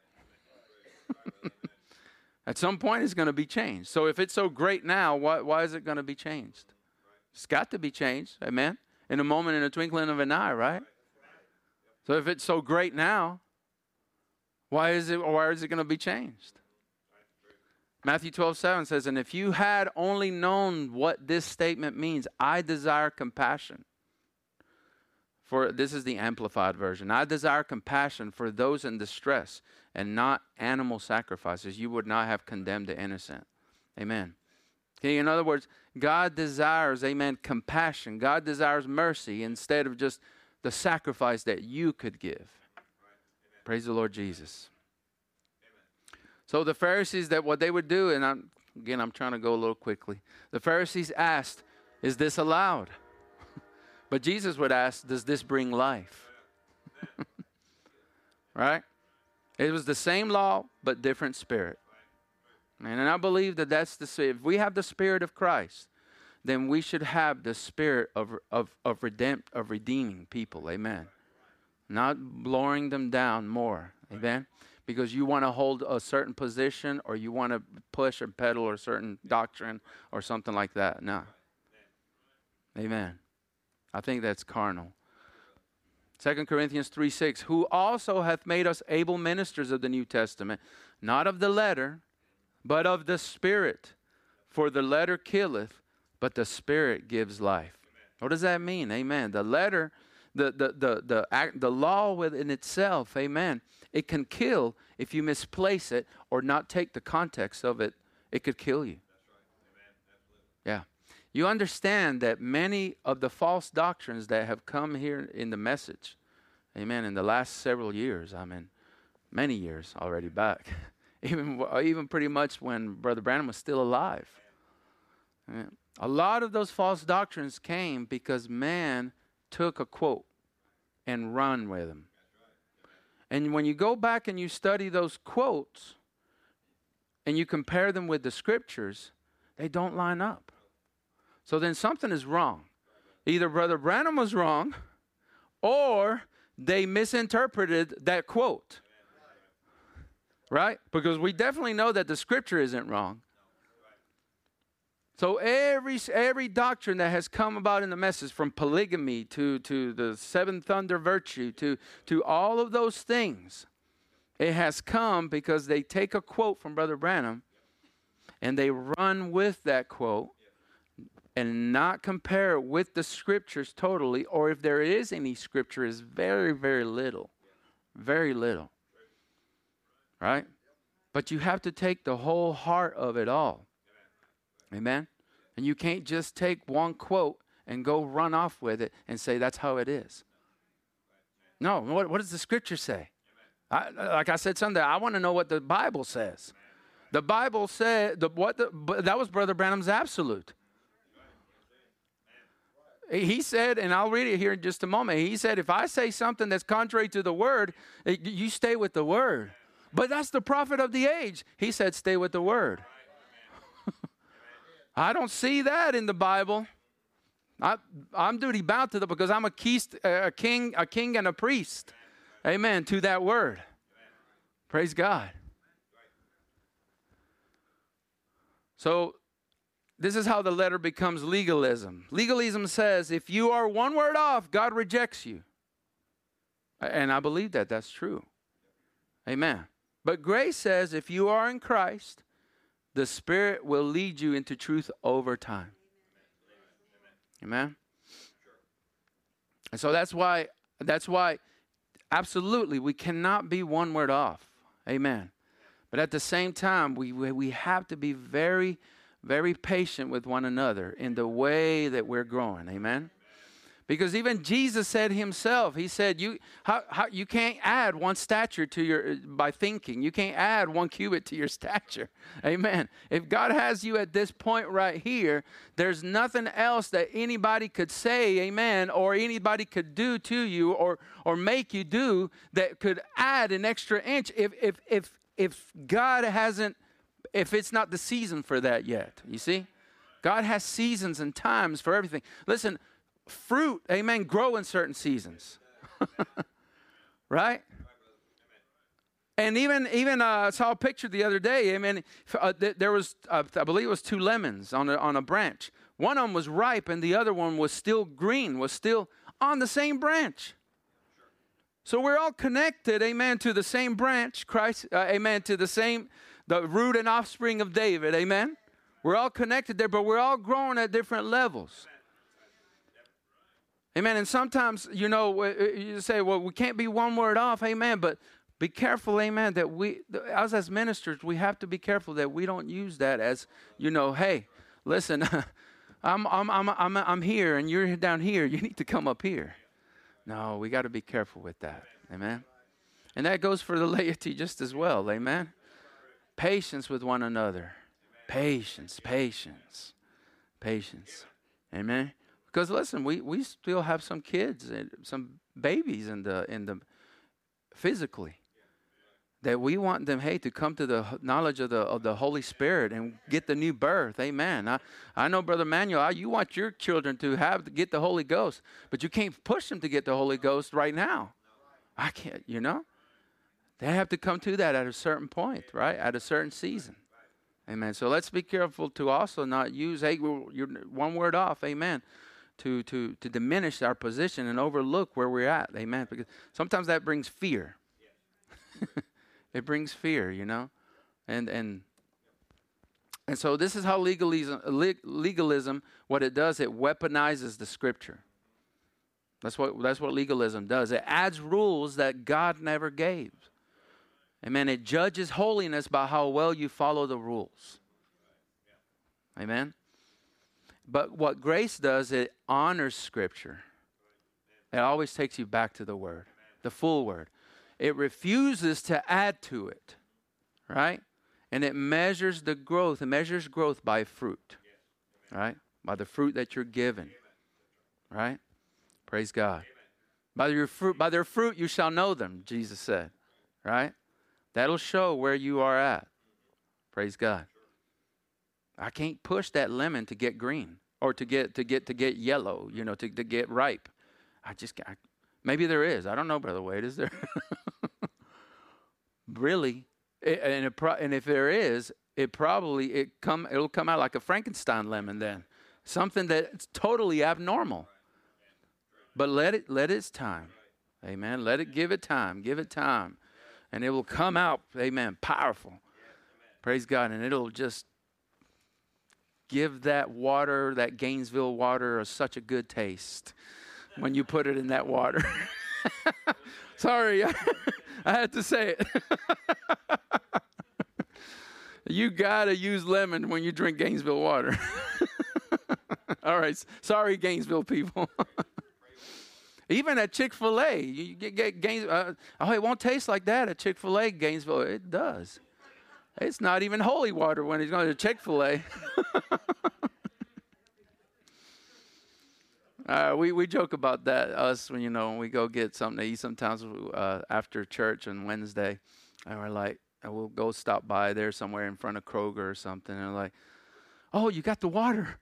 At some point, it's going to be changed. So if it's so great now, why, why is it going to be changed? It's got to be changed. Amen. In a moment, in a twinkling of an eye, right? So if it's so great now, why is it, why is it going to be changed? Matthew twelve seven says, and if you had only known what this statement means, I desire compassion. For this is the amplified version. I desire compassion for those in distress and not animal sacrifices. You would not have condemned the innocent. Amen. Okay, in other words, God desires, amen, compassion. God desires mercy instead of just the sacrifice that you could give. Praise the Lord Jesus. So the Pharisees, that what they would do, and I'm, again, I'm trying to go a little quickly. The Pharisees asked, is this allowed? But Jesus would ask, does this bring life? Right? It was the same law, but different spirit. And I believe that that's the, if we have the Spirit of Christ, then we should have the spirit of of of, redemp, of redeeming people. Amen. Not lowering them down more. Amen. Because you want to hold a certain position or you want to push or peddle a certain doctrine or something like that. No. Amen. I think that's carnal. Second Corinthians three six, who also hath made us able ministers of the New Testament, not of the letter, but of the Spirit. For the letter killeth, but the Spirit gives life. What does that mean? Amen. The letter, the the the the act, the law within itself, amen. It can kill if you misplace it or not take the context of it. It could kill you. Yeah. You understand that many of the false doctrines that have come here in the message, amen, in the last several years, I mean, many years already back, even even pretty much when Brother Branham was still alive. Amen. A lot of those false doctrines came because man took a quote and run with them. And when you go back and you study those quotes and you compare them with the scriptures, they don't line up. So then something is wrong. Either Brother Branham was wrong or they misinterpreted that quote. Right? Because we definitely know that the scripture isn't wrong. So every every doctrine that has come about in the message, from polygamy to, to the seven thunder virtue, to, to all of those things, it has come because they take a quote from Brother Branham and they run with that quote and not compare it with the scriptures totally, or if there is any scripture, is very, very little. Very little. Right? But you have to take the whole heart of it all. Amen? And you can't just take one quote and go run off with it and say that's how it is. No, what, what does the scripture say? I, like I said Sunday, I want to know what the Bible says. The Bible said, the, what the, that was Brother Branham's absolute. He said, and I'll read it here in just a moment. He said, if I say something that's contrary to the word, you stay with the word. But that's the prophet of the age. He said, stay with the word. I don't see that in the Bible. I, I'm duty bound to that because I'm a, keist, a king, a king and a priest. Amen. To that word. Praise God. So this is how the letter becomes legalism. Legalism says if you are one word off, God rejects you. And I believe that that's true. Amen. But grace says if you are in Christ, the Spirit will lead you into truth over time. Amen. And so that's why, that's why, absolutely, we cannot be one word off. Amen. But at the same time, we, we have to be very, very patient with one another in the way that we're growing. Amen. Because even Jesus said himself, he said, you how, how, you can't add one stature to your, by thinking. You can't add one cubit to your stature. Amen. If God has you at this point right here, there's nothing else that anybody could say, amen, or anybody could do to you or or make you do that could add an extra inch if if if if God hasn't, if it's not the season for that yet. You see? God has seasons and times for everything. Listen, fruit, amen, grow in certain seasons. Right? And even, even uh, I saw a picture the other day. I mean, uh, th- there was, uh, I believe it was two lemons on a, on a branch. One of them was ripe and the other one was still green, was still on the same branch. So we're all connected, amen, to the same branch, Christ, uh, amen, to the same, the root and offspring of David, amen. We're all connected there, but we're all growing at different levels. Amen. And sometimes, you know, you say, well, we can't be one word off, amen, but be careful, amen, that we, us as ministers, we have to be careful that we don't use that as, you know, hey, listen, I'm, I'm, I'm, I'm, I'm here and you're down here. You need to come up here. No, we got to be careful with that. Amen. And that goes for the laity just as well. Amen. Patience with one another. Patience, patience, patience. Amen. Because listen, we, we still have some kids and some babies in the in the physically that we want them, hey, to come to the knowledge of the of the Holy Spirit and get the new birth. Amen. I, I know, Brother Manuel, I, you want your children to have to get the Holy Ghost, but you can't push them to get the Holy Ghost right now. I can't, you know. They have to come to that at a certain point, right? At a certain season. Amen. So let's be careful to also not use, hey, you're one word off, amen, to, to, to diminish our position and overlook where we're at, amen. Because sometimes that brings fear. It brings fear, you know. And and and so this is how legalism, legalism, what it does, it weaponizes the Scripture. That's what that's what legalism does. It adds rules that God never gave. Amen. It judges holiness by how well you follow the rules. Amen. But what grace does, it honors Scripture. It always takes you back to the Word, the full Word. It refuses to add to it, right? And it measures the growth. It measures growth by fruit, right? By the fruit that you're given, right? Praise God. By your fruit, by their fruit you shall know them, Jesus said, right? That'll show where you are at. Praise God. I can't push that lemon to get green or to get to get to get yellow, you know, to, to get ripe. I just I, maybe there is. I don't know, Brother Wade. Is there? Really? And if, and if there is, it probably, it come, it'll come out like a Frankenstein lemon then. Something that's totally abnormal. But let it, let its time. Amen. Let it give it time. Give it time. And it will come out, amen, powerful. Praise God. And it'll just give that water, that Gainesville water, such a good taste when you put it in that water. Sorry, I had to say it. You got to use lemon when you drink Gainesville water. All right. Sorry, Gainesville people. Even at Chick-fil-A, you get, get Gainesville. Uh, oh, it won't taste like that at Chick-fil-A, Gainesville. It does. It's not even holy water when he's going to Chick-fil-A. uh, we we joke about that. Us, when you know, when we go get something to eat, sometimes uh, after church on Wednesday, and we're like, and we'll go stop by there somewhere in front of Kroger or something, and we're like, oh, you got the water.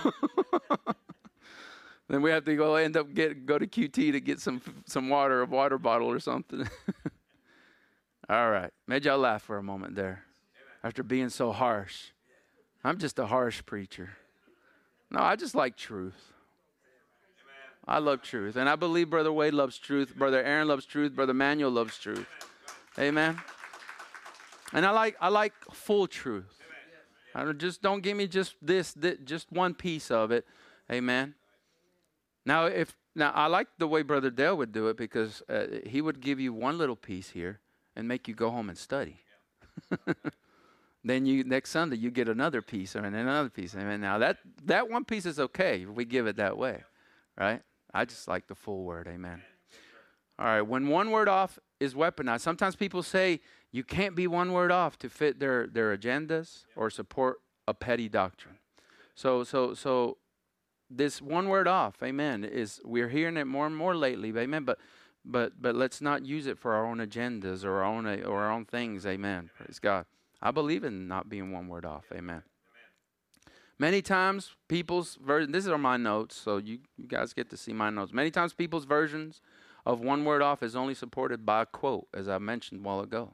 Then we have to go end up get go to Q T to get some some water, a water bottle or something. All right. Made y'all laugh for a moment there. After being so harsh. I'm just a harsh preacher. No, I just like truth. I love truth. And I believe Brother Wade loves truth. Brother Aaron loves truth. Brother Manuel loves truth. Amen. And I like I like full truth. I don't, just don't give me just this, this, just one piece of it. Amen. Now, if now I like the way Brother Dale would do it, because uh, he would give you one little piece here and make you go home and study. Then you next Sunday you get another piece, or another piece. Amen. Now that that one piece is okay if we give it that way, right? I just like the full word. Amen. All right. When one word off is weaponized, sometimes people say you can't be one word off to fit their their agendas or support a petty doctrine. So so so. This one word off, amen, is we're hearing it more and more lately, amen, but but but let's not use it for our own agendas or our own or our own things, amen. Praise God. I believe in not being one word off, amen. Many times people's version, these are my notes, so you, you guys get to see my notes. Many times people's versions of one word off is only supported by a quote, as I mentioned a while ago.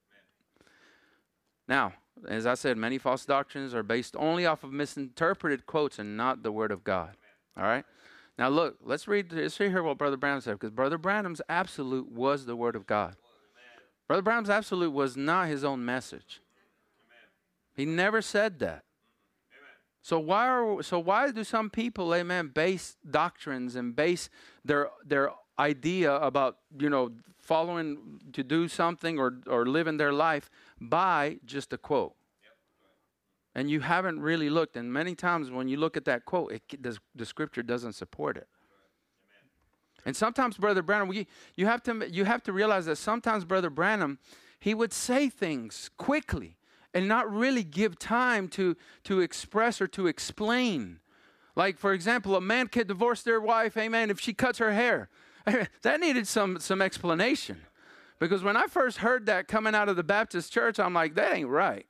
Now, as I said, many false doctrines are based only off of misinterpreted quotes and not the Word of God. All right? Now, look, let's read, let's hear what Brother Branham said, because Brother Branham's absolute was the Word of God. Brother Branham's absolute was not his own message. He never said that. So why are so why do some people, amen, base doctrines and base their their idea about, you know, following to do something or or living their life by just a quote? And you haven't really looked, and many times when you look at that quote, it, the, the scripture doesn't support it. And sometimes Brother Branham, we, you have to you have to realize that sometimes Brother Branham, he would say things quickly and not really give time to to express or to explain. Like, for example, a man can divorce their wife, amen, if she cuts her hair. That needed some some explanation. Because when I first heard that coming out of the Baptist church, I'm like, that ain't right.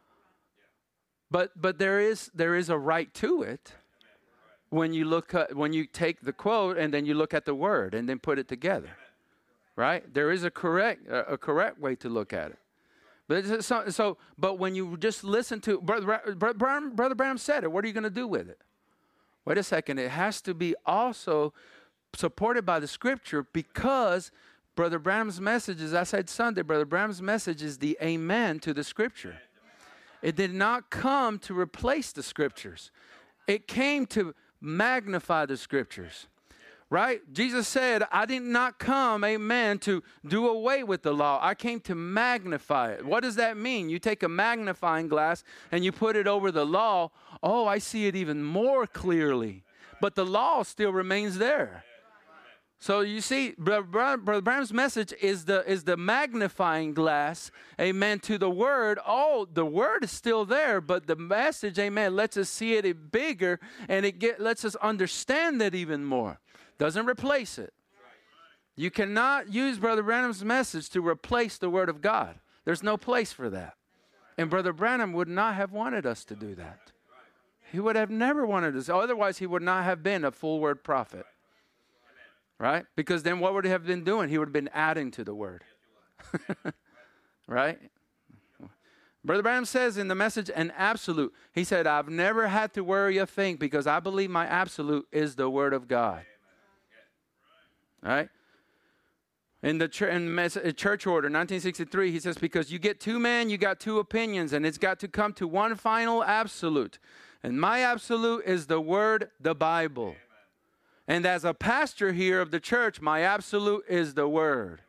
But but there is there is a right to it when you look at, when you take the quote and then you look at the word and then put it together, right? There is a correct a, a correct way to look at it. But it's so, so but when you just listen to brother brother Branham, brother Branham said it, what are you going to do with it? Wait a second, it has to be also supported by the scripture, because Brother Branham's message, as I said Sunday, Brother Branham's message is the amen to the scripture. It did not come to replace the scriptures. It came to magnify the scriptures, right? Jesus said, I did not come, amen, to do away with the law. I came to magnify it. What does that mean? You take a magnifying glass and you put it over the law. Oh, I see it even more clearly. But the law still remains there. So you see, Brother Branham's message is the is the magnifying glass, amen, to the word. Oh, the word is still there, but the message, amen, lets us see it bigger, and it get, lets us understand it even more. Doesn't replace it. You cannot use Brother Branham's message to replace the word of God. There's no place for that. And Brother Branham would not have wanted us to do that. He would have never wanted us. Otherwise, he would not have been a full word prophet. Right? Because then what would he have been doing? He would have been adding to the word. Right? Brother Branham says in the Message, an absolute. He said, I've never had to worry a thing because I believe my absolute is the Word of God. All right? In the ch- in mes- church order, nineteen sixty-three, he says, because you get two men, you got two opinions, and it's got to come to one final absolute. And my absolute is the Word, the Bible. Amen. And as a pastor here of the church, my absolute is the Word.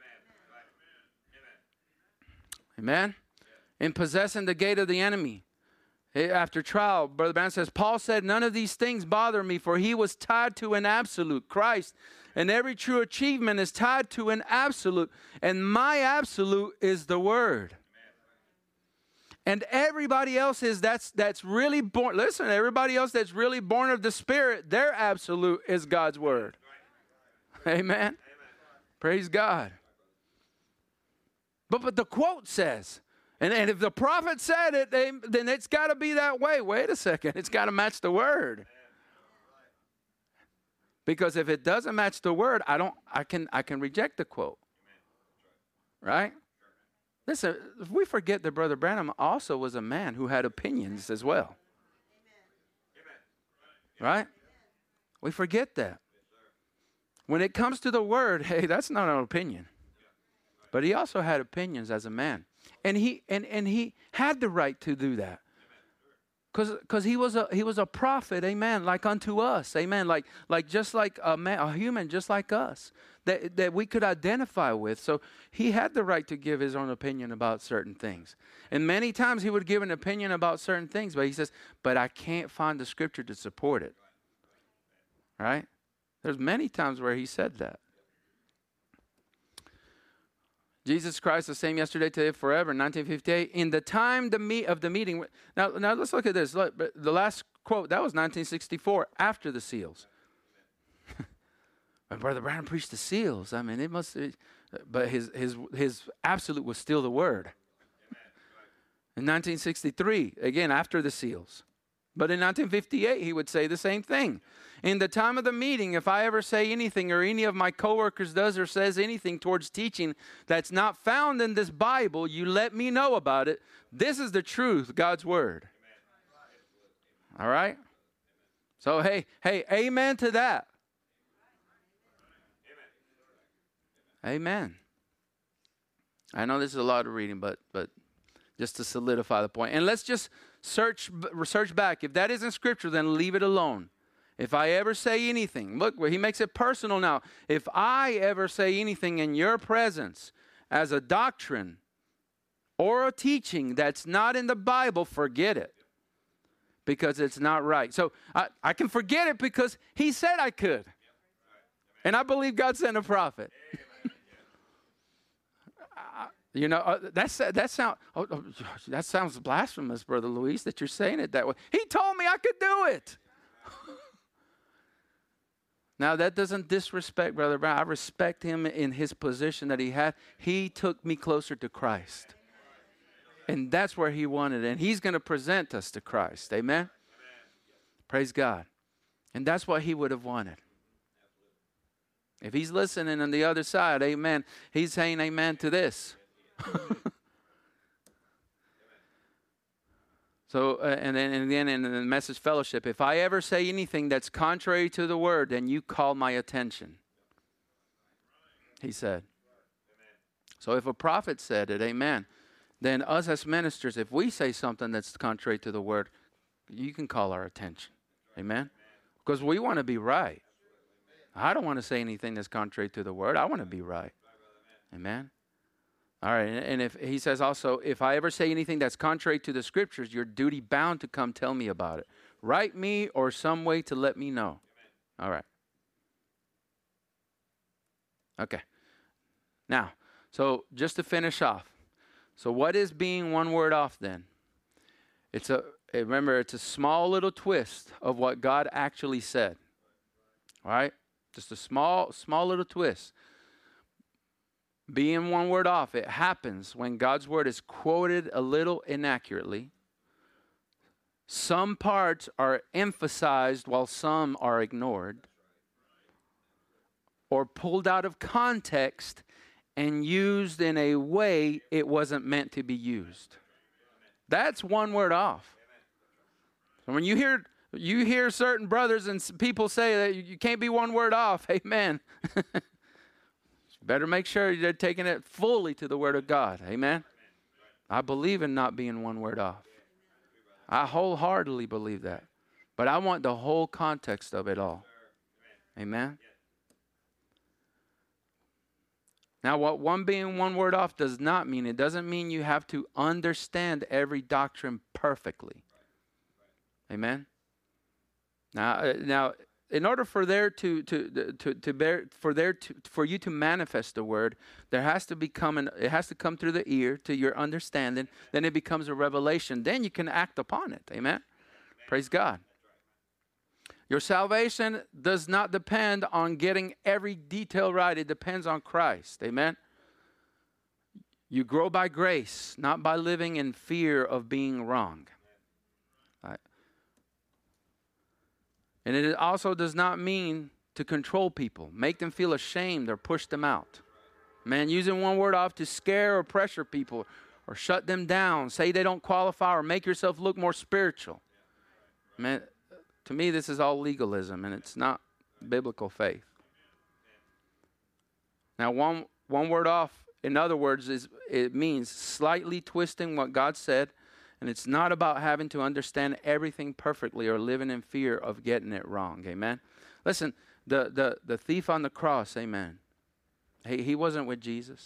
Amen. Amen. In possessing the gate of the enemy. After trial, Brother Branham says, Paul said, none of these things bother me, for he was tied to an absolute, Christ. And every true achievement is tied to an absolute. And my absolute is the Word. And everybody else is, that's that's really born. Listen, everybody else that's really born of the Spirit, their absolute is God's Word. Amen. Amen. Praise God. But, but the quote says, and, and if the prophet said it, they, then it's got to be that way. Wait a second. It's got to match the Word. Because if it doesn't match the Word, I don't. I can. I can reject the quote. Right? Listen. If we forget that Brother Branham also was a man who had opinions as well. Right? We forget that. When it comes to the Word, hey, that's not an opinion. But he also had opinions as a man, and he and and he had the right to do that. Because because he was a he was a prophet, amen, like unto us, amen, like like just like a man, a human, just like us, that that we could identify with. So he had the right to give his own opinion about certain things. And many times he would give an opinion about certain things, but he says, but I can't find the scripture to support it. Right? There's many times where he said that. Jesus Christ, the same yesterday, today, forever, nineteen fifty-eight. In the time the meet of the meeting. Now, now let's look at this. Look, the last quote, that was nineteen sixty-four, after the seals. When Brother Branham preached the seals, I mean, it must, but his, his, his absolute was still the Word. In nineteen sixty-three, again, after the seals. But in nineteen fifty-eight, he would say the same thing. In the time of the meeting, if I ever say anything or any of my coworkers does or says anything towards teaching that's not found in this Bible, you let me know about it. This is the truth, God's Word. All right? So, hey, hey, amen to that. Amen. I know this is a lot of reading, but but just to solidify the point. And let's just search, research back. If that isn't Scripture, then leave it alone. If I ever say anything, look, he makes it personal now. If I ever say anything in your presence as a doctrine or a teaching that's not in the Bible, forget it. Because it's not right. So I, I can forget it because he said I could. And I believe God sent a prophet. uh, you know, uh, that's, that, sound, oh, oh, that sounds blasphemous, Brother Luis, that you're saying it that way. He told me I could do it. Now, that doesn't disrespect Brother Brown. I respect him in his position that he had. He took me closer to Christ. And that's where he wanted. And he's going to present us to Christ. Amen? Amen? Praise God. And that's what he would have wanted. If he's listening on the other side, amen, he's saying amen to this. So, uh, and then and again in the Message Fellowship, if I ever say anything that's contrary to the Word, then you call my attention. He said. So if a prophet said it, amen, then us as ministers, if we say something that's contrary to the Word, you can call our attention. Amen? Because we want to be right. I don't want to say anything that's contrary to the Word. I want to be right. Amen? All right, and if he says also, if I ever say anything that's contrary to the Scriptures, you're duty bound to come tell me about it. Write me or some way to let me know. All right. Okay. Now, so just to finish off. So what is being one word off then? It's a, remember, it's a small little twist of what God actually said. All right? Just a small, small little twist. Being one word off, it happens when God's word is quoted a little inaccurately. Some parts are emphasized while some are ignored. Or pulled out of context and used in a way it wasn't meant to be used. That's one word off. And when you hear you hear certain brothers and people say that you can't be one word off, amen. Better make sure you're taking it fully to the Word of God, amen. I believe in not being one word off. I wholeheartedly believe that. But I want the whole context of it all. Amen. Now, what one being one word off does not mean, it doesn't mean you have to understand every doctrine perfectly. Amen. Now, uh, now, in order for there to to to to bear for there to for you to manifest the word, there has to become an it has to come through the ear to your understanding. Then it becomes a revelation. Then you can act upon it. Amen. Amen. Praise God. Your salvation does not depend on getting every detail right. It depends on Christ. Amen. You grow by grace, not by living in fear of being wrong. Right. And it also does not mean to control people, make them feel ashamed or push them out. Man, using one word off to scare or pressure people or shut them down, say they don't qualify or make yourself look more spiritual. Man, to me, this is all legalism, and it's not biblical faith. Now, one one word off, in other words, is it means slightly twisting what God said, and it's not about having to understand everything perfectly or living in fear of getting it wrong. Amen. Listen, the the the thief on the cross, amen. He he wasn't with Jesus.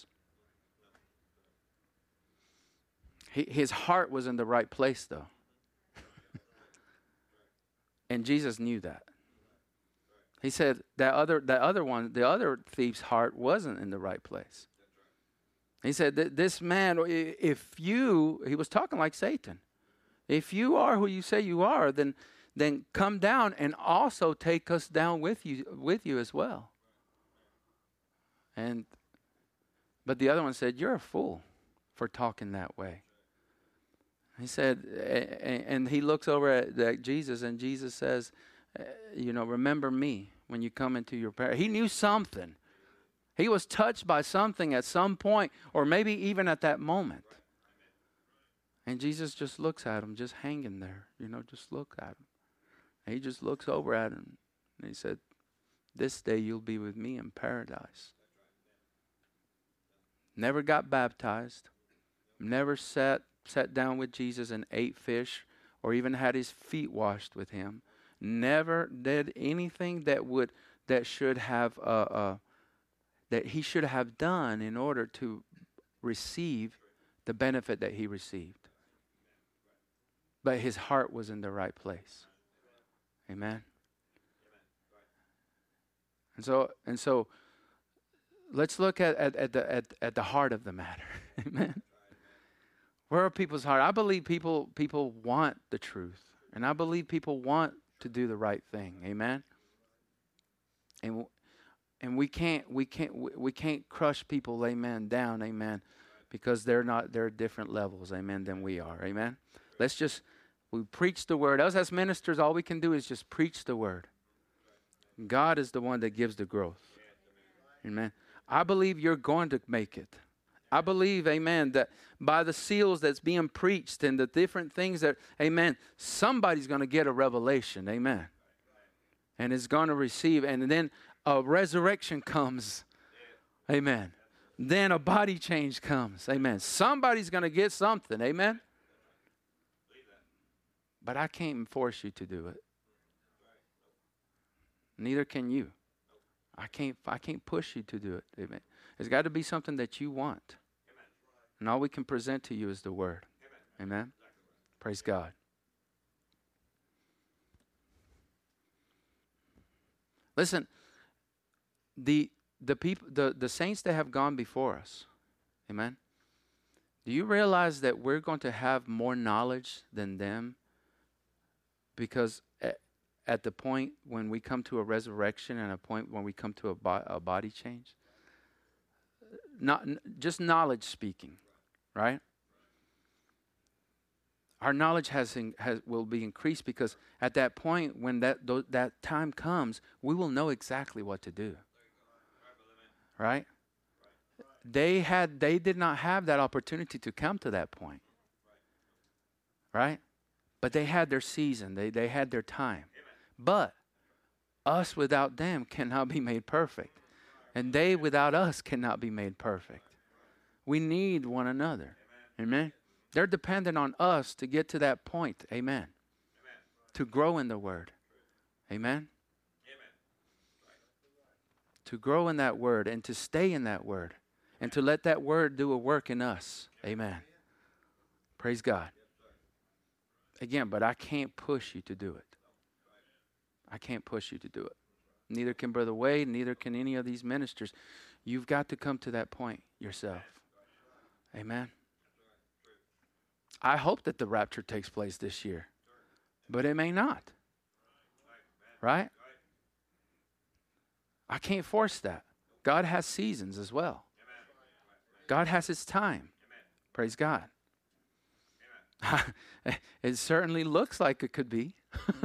He, his heart was in the right place, though. And Jesus knew that. He said that other that other one, the other thief's heart wasn't in the right place. He said that this man, if you, he was talking like Satan. If you are who you say you are, then then come down and also take us down with you with you as well. And but the other one said, "You're a fool for talking that way." He said, and he looks over at Jesus, and Jesus says, you know, remember me when you come into your prayer. He knew something. He was touched by something at some point, or maybe even at that moment. And Jesus just looks at him, just hanging there, you know, just look at him. And he just looks over at him, and he said, this day you'll be with me in paradise. Never got baptized, never sat sat down with Jesus and ate fish or even had his feet washed with him, never did anything that would that should have uh, uh, that he should have done in order to receive the benefit that he received. But his heart was in the right place. Amen. And so and so let's look at, at, at the at, at the heart of the matter. Amen. Where are people's heart? I believe people people want the truth. And I believe people want to do the right thing. Amen. And and we can't we can't we can't crush people, amen, down, amen, because they're not they're different levels, amen, than we are. Amen. Let's just we preach the word. Us as ministers, all we can do is just preach the word. God is the one that gives the growth. Amen. I believe you're going to make it. I believe, amen, that by the seals that's being preached and the different things that, amen, somebody's going to get a revelation, amen, and is going to receive, and then a resurrection comes, amen. Then a body change comes, amen. Somebody's going to get something, amen. But I can't force you to do it. Neither can you. I can't. I can't push you to do it, amen. It's got to be something that you want. Amen. And all we can present to you is the word. Amen. Amen. Praise God. Listen, the the people the, the saints that have gone before us, amen. Do you realize that we're going to have more knowledge than them? Because at, at the point when we come to a resurrection and a point when we come to a, bo- a body change, not just knowledge speaking, right? Our knowledge has, in, has will be increased because at that point when that th- that time comes, we will know exactly what to do. Right? They had they did not have that opportunity to come to that point. right? But they had their season. They, they had their time. But us without them cannot be made perfect. And they without us cannot be made perfect. We need one another. Amen. They're dependent on us to get to that point. Amen. To grow in the Word. Amen. To grow in that Word and to stay in that Word. And to let that Word do a work in us. Amen. Praise God. Again, but I can't push you to do it. I can't push you to do it. Neither can Brother Wade, neither can any of these ministers. You've got to come to that point yourself. Amen. I hope that the rapture takes place this year, but it may not. Right? I can't force that. God has seasons as well. God has His time. Praise God. It certainly looks like it could be.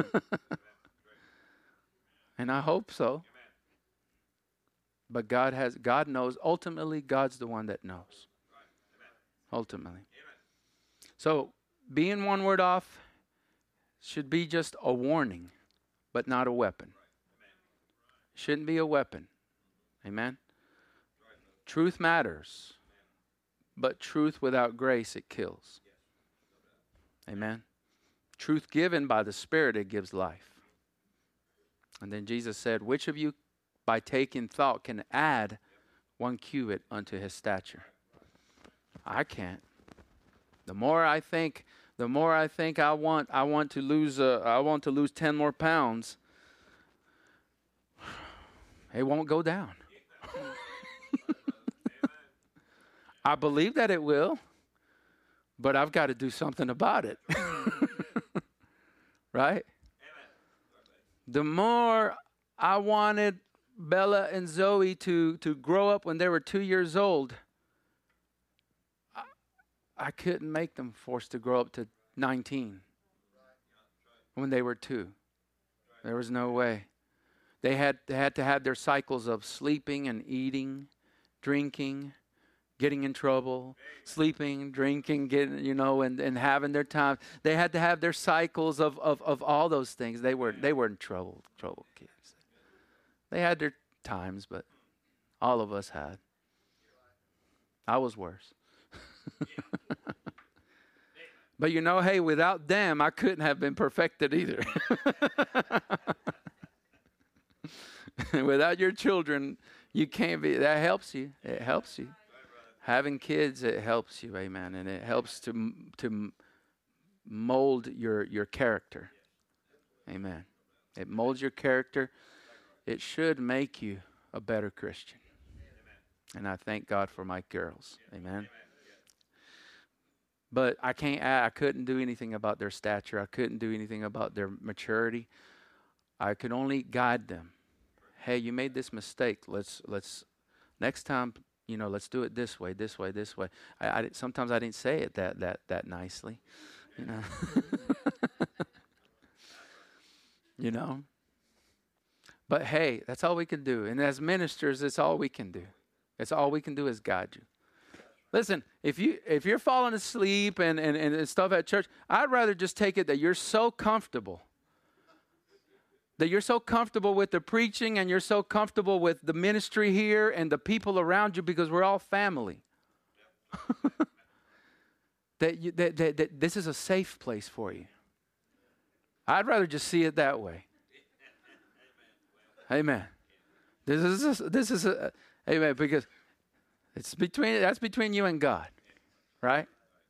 And I hope so. But God has, God knows. Ultimately, God's the one that knows. Ultimately. So, being one word off should be just a warning, but not a weapon. Shouldn't be a weapon. Amen? Truth matters. But truth without grace, it kills. Amen? Truth given by the Spirit, it gives life. And then Jesus said, which of you by taking thought can add one cubit unto his stature? I can't. The more I think, the more I think I want, I want to lose, uh, I want to lose ten more pounds. It won't go down. I believe that it will, but I've got to do something about it. Right? The more I wanted Bella and Zoe to, to grow up when they were two years old, I, I couldn't make them forced to grow up to nineteen when they were two. There was no way. They had, they had to have their cycles of sleeping and eating, drinking, getting in trouble, sleeping, drinking, getting, you know, and, and having their time. They had to have their cycles of, of, of all those things. They were they were in trouble, trouble kids. They had their times, but all of us had. I was worse. But you know, hey, without them, I couldn't have been perfected either. Without your children, you can't be. That helps you. It helps you. Having kids, it helps you, amen, and it helps to to mold your your character, amen. It molds your character. It should make you a better Christian, and I thank God for my girls, amen. But I can't. I couldn't do anything about their stature. I couldn't do anything about their maturity. I could only guide them. Hey, you made this mistake. Let's let's next time. You know, let's do it this way, this way, this way. I, I sometimes I didn't say it that that that nicely, you know. You know. But hey, that's all we can do. And as ministers, it's all we can do. It's all we can do is guide you. Listen, if you if you're falling asleep and, and, and stuff at church, I'd rather just take it that you're so comfortable. That you're so comfortable with the preaching and you're so comfortable with the ministry here and the people around you because we're all family. that, you, that, that, that this is a safe place for you. I'd rather just see it that way. Amen. This is a, this is a, amen, because it's between that's between you and God, right?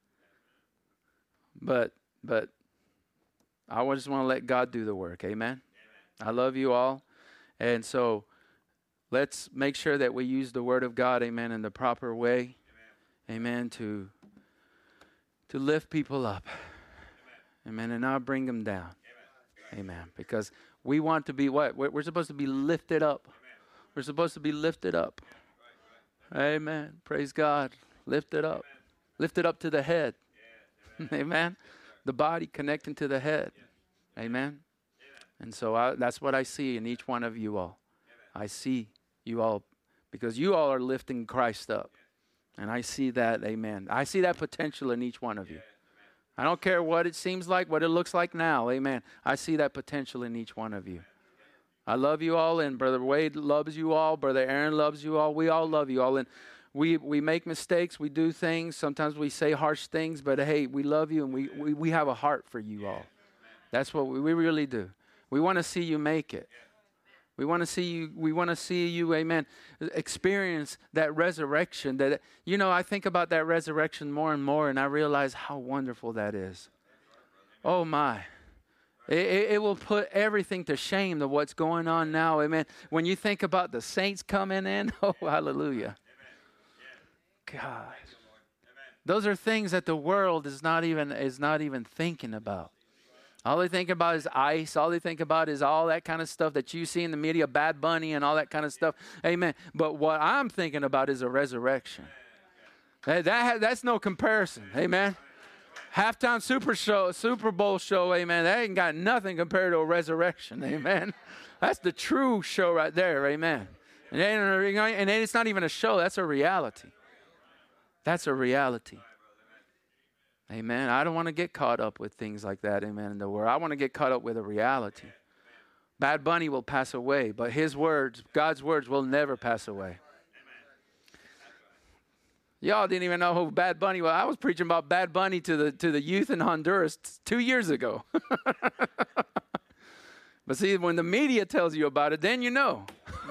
But but I just want to let God do the work. Amen. I love you all. And so let's make sure that we use the word of God, amen, in the proper way. Amen, amen to, to lift people up. Amen, amen and not bring them down. Amen. Amen. Because we want to be what? We're supposed to be lifted up. Amen. We're supposed to be lifted up. Amen. Praise God. Lifted up. Amen. Lifted up to the head. Yeah. Amen. The body connecting to the head. Yeah. Amen. And so I, that's what I see in each one of you all. Amen. I see you all because you all are lifting Christ up. And I see that, amen. I see that potential in each one of you. I don't care what it seems like, what it looks like now. Amen. I see that potential in each one of you. I love you all, and Brother Wade loves you all. Brother Aaron loves you all. We all love you all. And we, we make mistakes. We do things. Sometimes we say harsh things, but hey, we love you, and we, we, we have a heart for you all. That's what we, we really do. We want to see you make it. We want to see you, we want to see you, amen, experience that resurrection. That, you know, I think about that resurrection more and more, and I realize how wonderful that is. Oh, my. It, it, it will put everything to shame of what's going on now, amen. When you think about the saints coming in, oh, hallelujah. God. Those are things that the world is not even, is not even thinking about. All they think about is ice. All they think about is all that kind of stuff that you see in the media, Bad Bunny and all that kind of stuff. Amen. But what I'm thinking about is a resurrection. That, that that's no comparison. Amen. Halftime Super Show, Super Bowl show. Amen. That ain't got nothing compared to a resurrection. Amen. That's the true show right there. Amen. And, and it's not even a show. That's a reality. That's a reality. Amen. I don't want to get caught up with things like that, amen, in the world. I want to get caught up with a reality. Bad Bunny will pass away, but his words, God's words, will never pass away. Y'all didn't even know who Bad Bunny was. I was preaching about Bad Bunny to the to the youth in Honduras t- two years ago. But see, when the media tells you about it, then you know.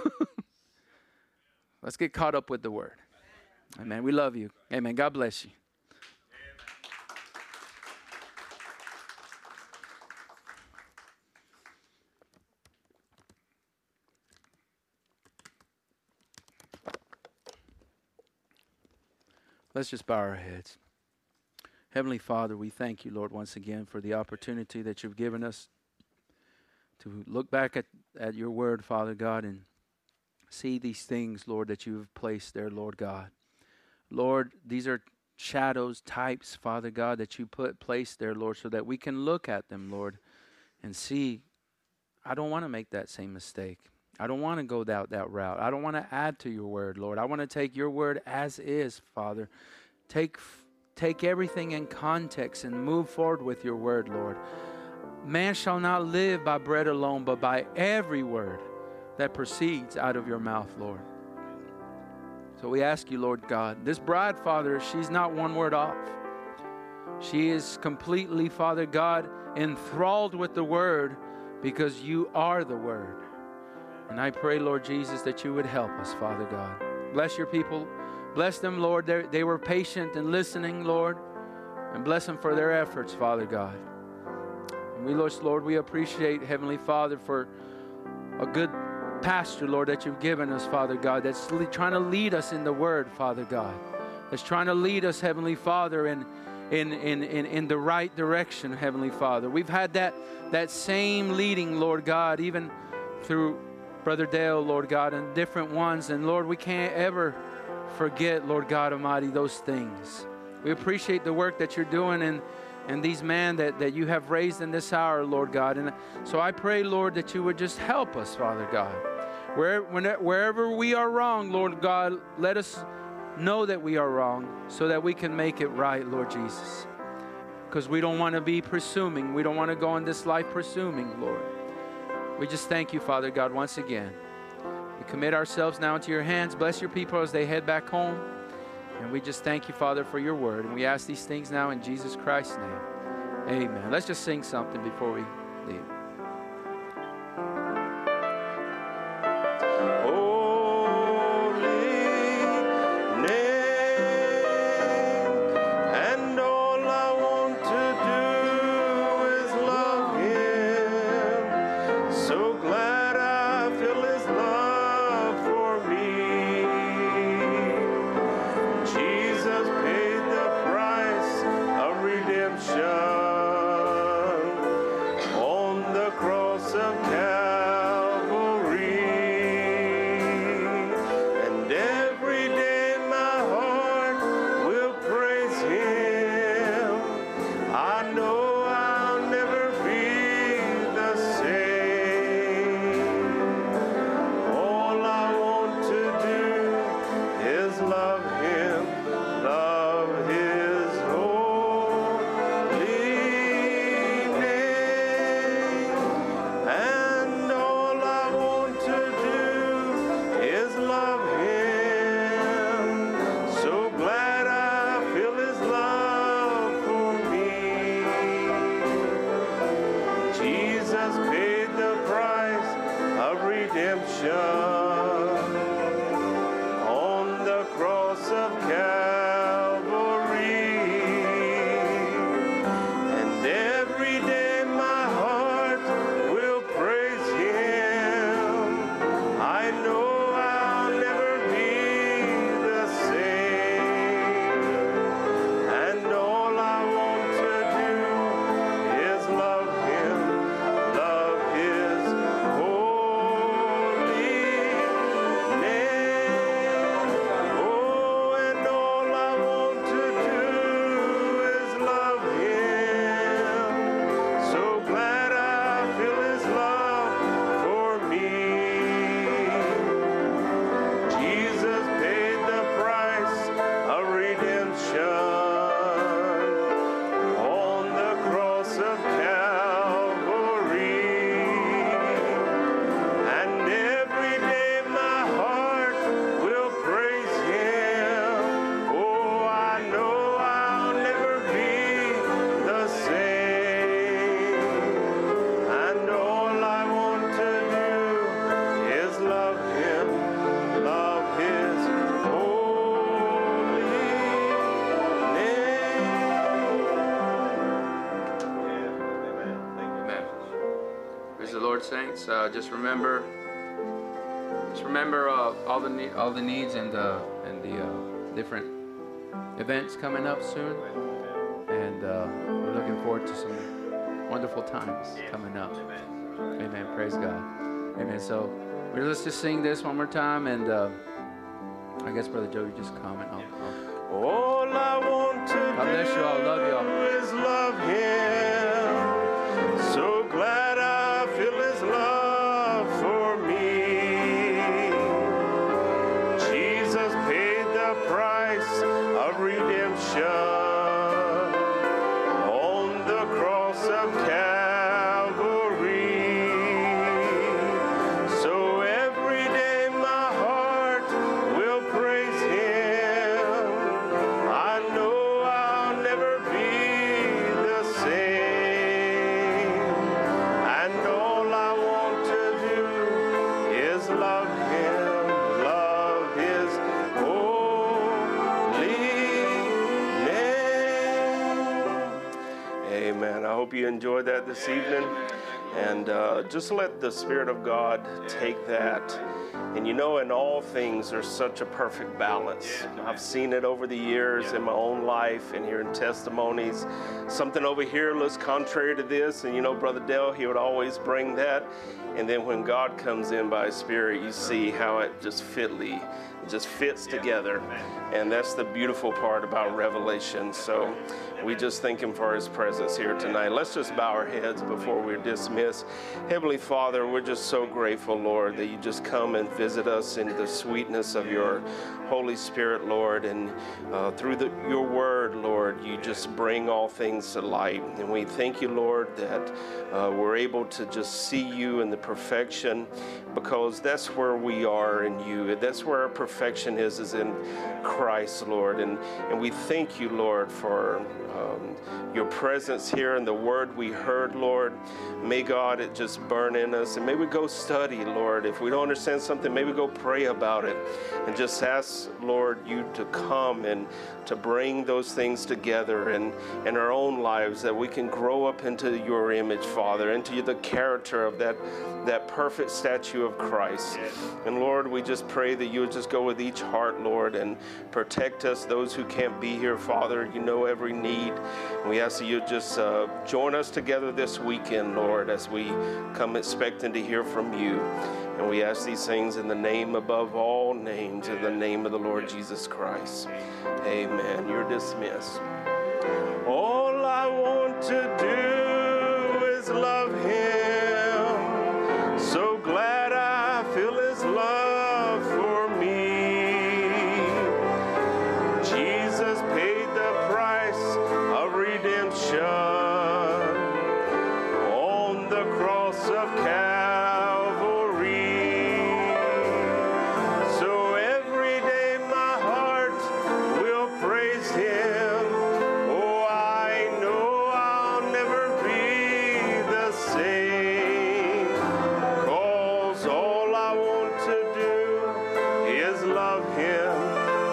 Let's get caught up with the word. Amen. We love you. Amen. God bless you. Let's just bow our heads. Heavenly Father, we thank you, Lord, once again for the opportunity that you've given us to look back at, at your word, Father God, and see these things, Lord, that you have placed there, Lord God. Lord, these are shadows, types, Father God, that you put placed there, Lord, so that we can look at them, Lord, and see, I don't want to make that same mistake. I don't want to go that, that route. I don't want to add to your word, Lord. I want to take your word as is, Father. Take, take everything in context and move forward with your word, Lord. Man shall not live by bread alone, but by every word that proceeds out of your mouth, Lord. So we ask you, Lord God, this bride, Father, she's not one word off. She is completely, Father God, enthralled with the word because you are the word. And I pray, Lord Jesus, that you would help us, Father God. Bless your people. Bless them, Lord. They're, they were patient and listening, Lord. And bless them for their efforts, Father God. And we, Lord, we appreciate, Heavenly Father, for a good pastor, Lord, that you've given us, Father God, that's trying to lead us in the word, Father God. That's trying to lead us, Heavenly Father, in, in, in, in, in the right direction, Heavenly Father. We've had that, that same leading, Lord God, even through Brother Dale, Lord God, and different ones. And Lord, we can't ever forget, Lord God Almighty, those things. We appreciate the work that you're doing in, in these men that, that you have raised in this hour, Lord God. And so I pray, Lord, that you would just help us, Father God. Where, wherever we are wrong, Lord God, let us know that we are wrong so that we can make it right, Lord Jesus. Because we don't want to be presuming. We don't want to go in this life presuming, Lord. We just thank you, Father God, once again. We commit ourselves now into your hands. Bless your people as they head back home. And we just thank you, Father, for your word. And we ask these things now in Jesus Christ's name. Amen. Let's just sing something before we leave. Love him, love his holy redemption on the cross of Calvary. And every day my heart will praise Him. I know I'll never be the same. And all I want to do is love Him, love His holy name. Oh, and all I want to do is love Him. So glad I feel His love for me. Jesus paid the price of redemption on the cross of Calvary. And every day my heart will praise Him. Oh, I know I'll never be the same. And all I want to do is love Him, love His holy name. Amen. Praise the Lord, saints. Uh, just remember, just remember uh, all the ne- all the needs and the and the uh, different events coming up soon, and uh, we're looking forward to some wonderful times coming up. Amen. Praise God. Amen. So we're let's just sing this one more time, and uh, I guess Brother Joe, you just comment. I'll, I'll All I want to God bless you all. Love you all. do is love Him. So glad I feel His love for me. Jesus paid the price of redemption on the cross of Calvary. So every day my heart will praise Him. I know I'll never be the same. And all I want to do is love Him, love His holy name. Amen. I hope you enjoyed that this evening. And uh, just let the Spirit of God take that. And you know, in all things, there's such a perfect balance. I've seen it over the years in my own life and hearing testimonies. Something over here looks contrary to this. And you know, Brother Dale, he would always bring that. And then when God comes in by His Spirit, you see how it just fitly, it just fits together. And that's the beautiful part about Revelation. So we just thank Him for His presence here tonight. Let's just bow our heads before we're dismissed. Heavenly Father, we're just so grateful, Lord, that you just come and visit us in the sweetness of your Holy Spirit, Lord. And uh, through the, your word, Lord, you just bring all things to light. And we thank you, Lord, that uh, we're able to just see you in the perfection, because that's where we are in you. That's where our perfection is, is in Christ, Lord. And, and we thank you, Lord, for um, your presence here and the word we heard, Lord. May God, it just burn in us. And may we go study, Lord. If we don't understand something, maybe go pray about it. And just ask, Lord, you to come and to bring those things together in, in our own lives, that we can grow up into your image, Father, into the character of that, that perfect statue of Christ. And Lord, we just pray that you would just go with each heart, Lord, and protect us, those who can't be here, Father. You know every need. And we ask that you just uh, join us together this weekend, Lord, as we come expecting to hear from you. And we ask these things in the name above all names, in the name of the Lord Jesus Christ. Amen. You're dismissed. All I want to do is love Him. So glad I feel His love for me. Jesus paid the price of redemption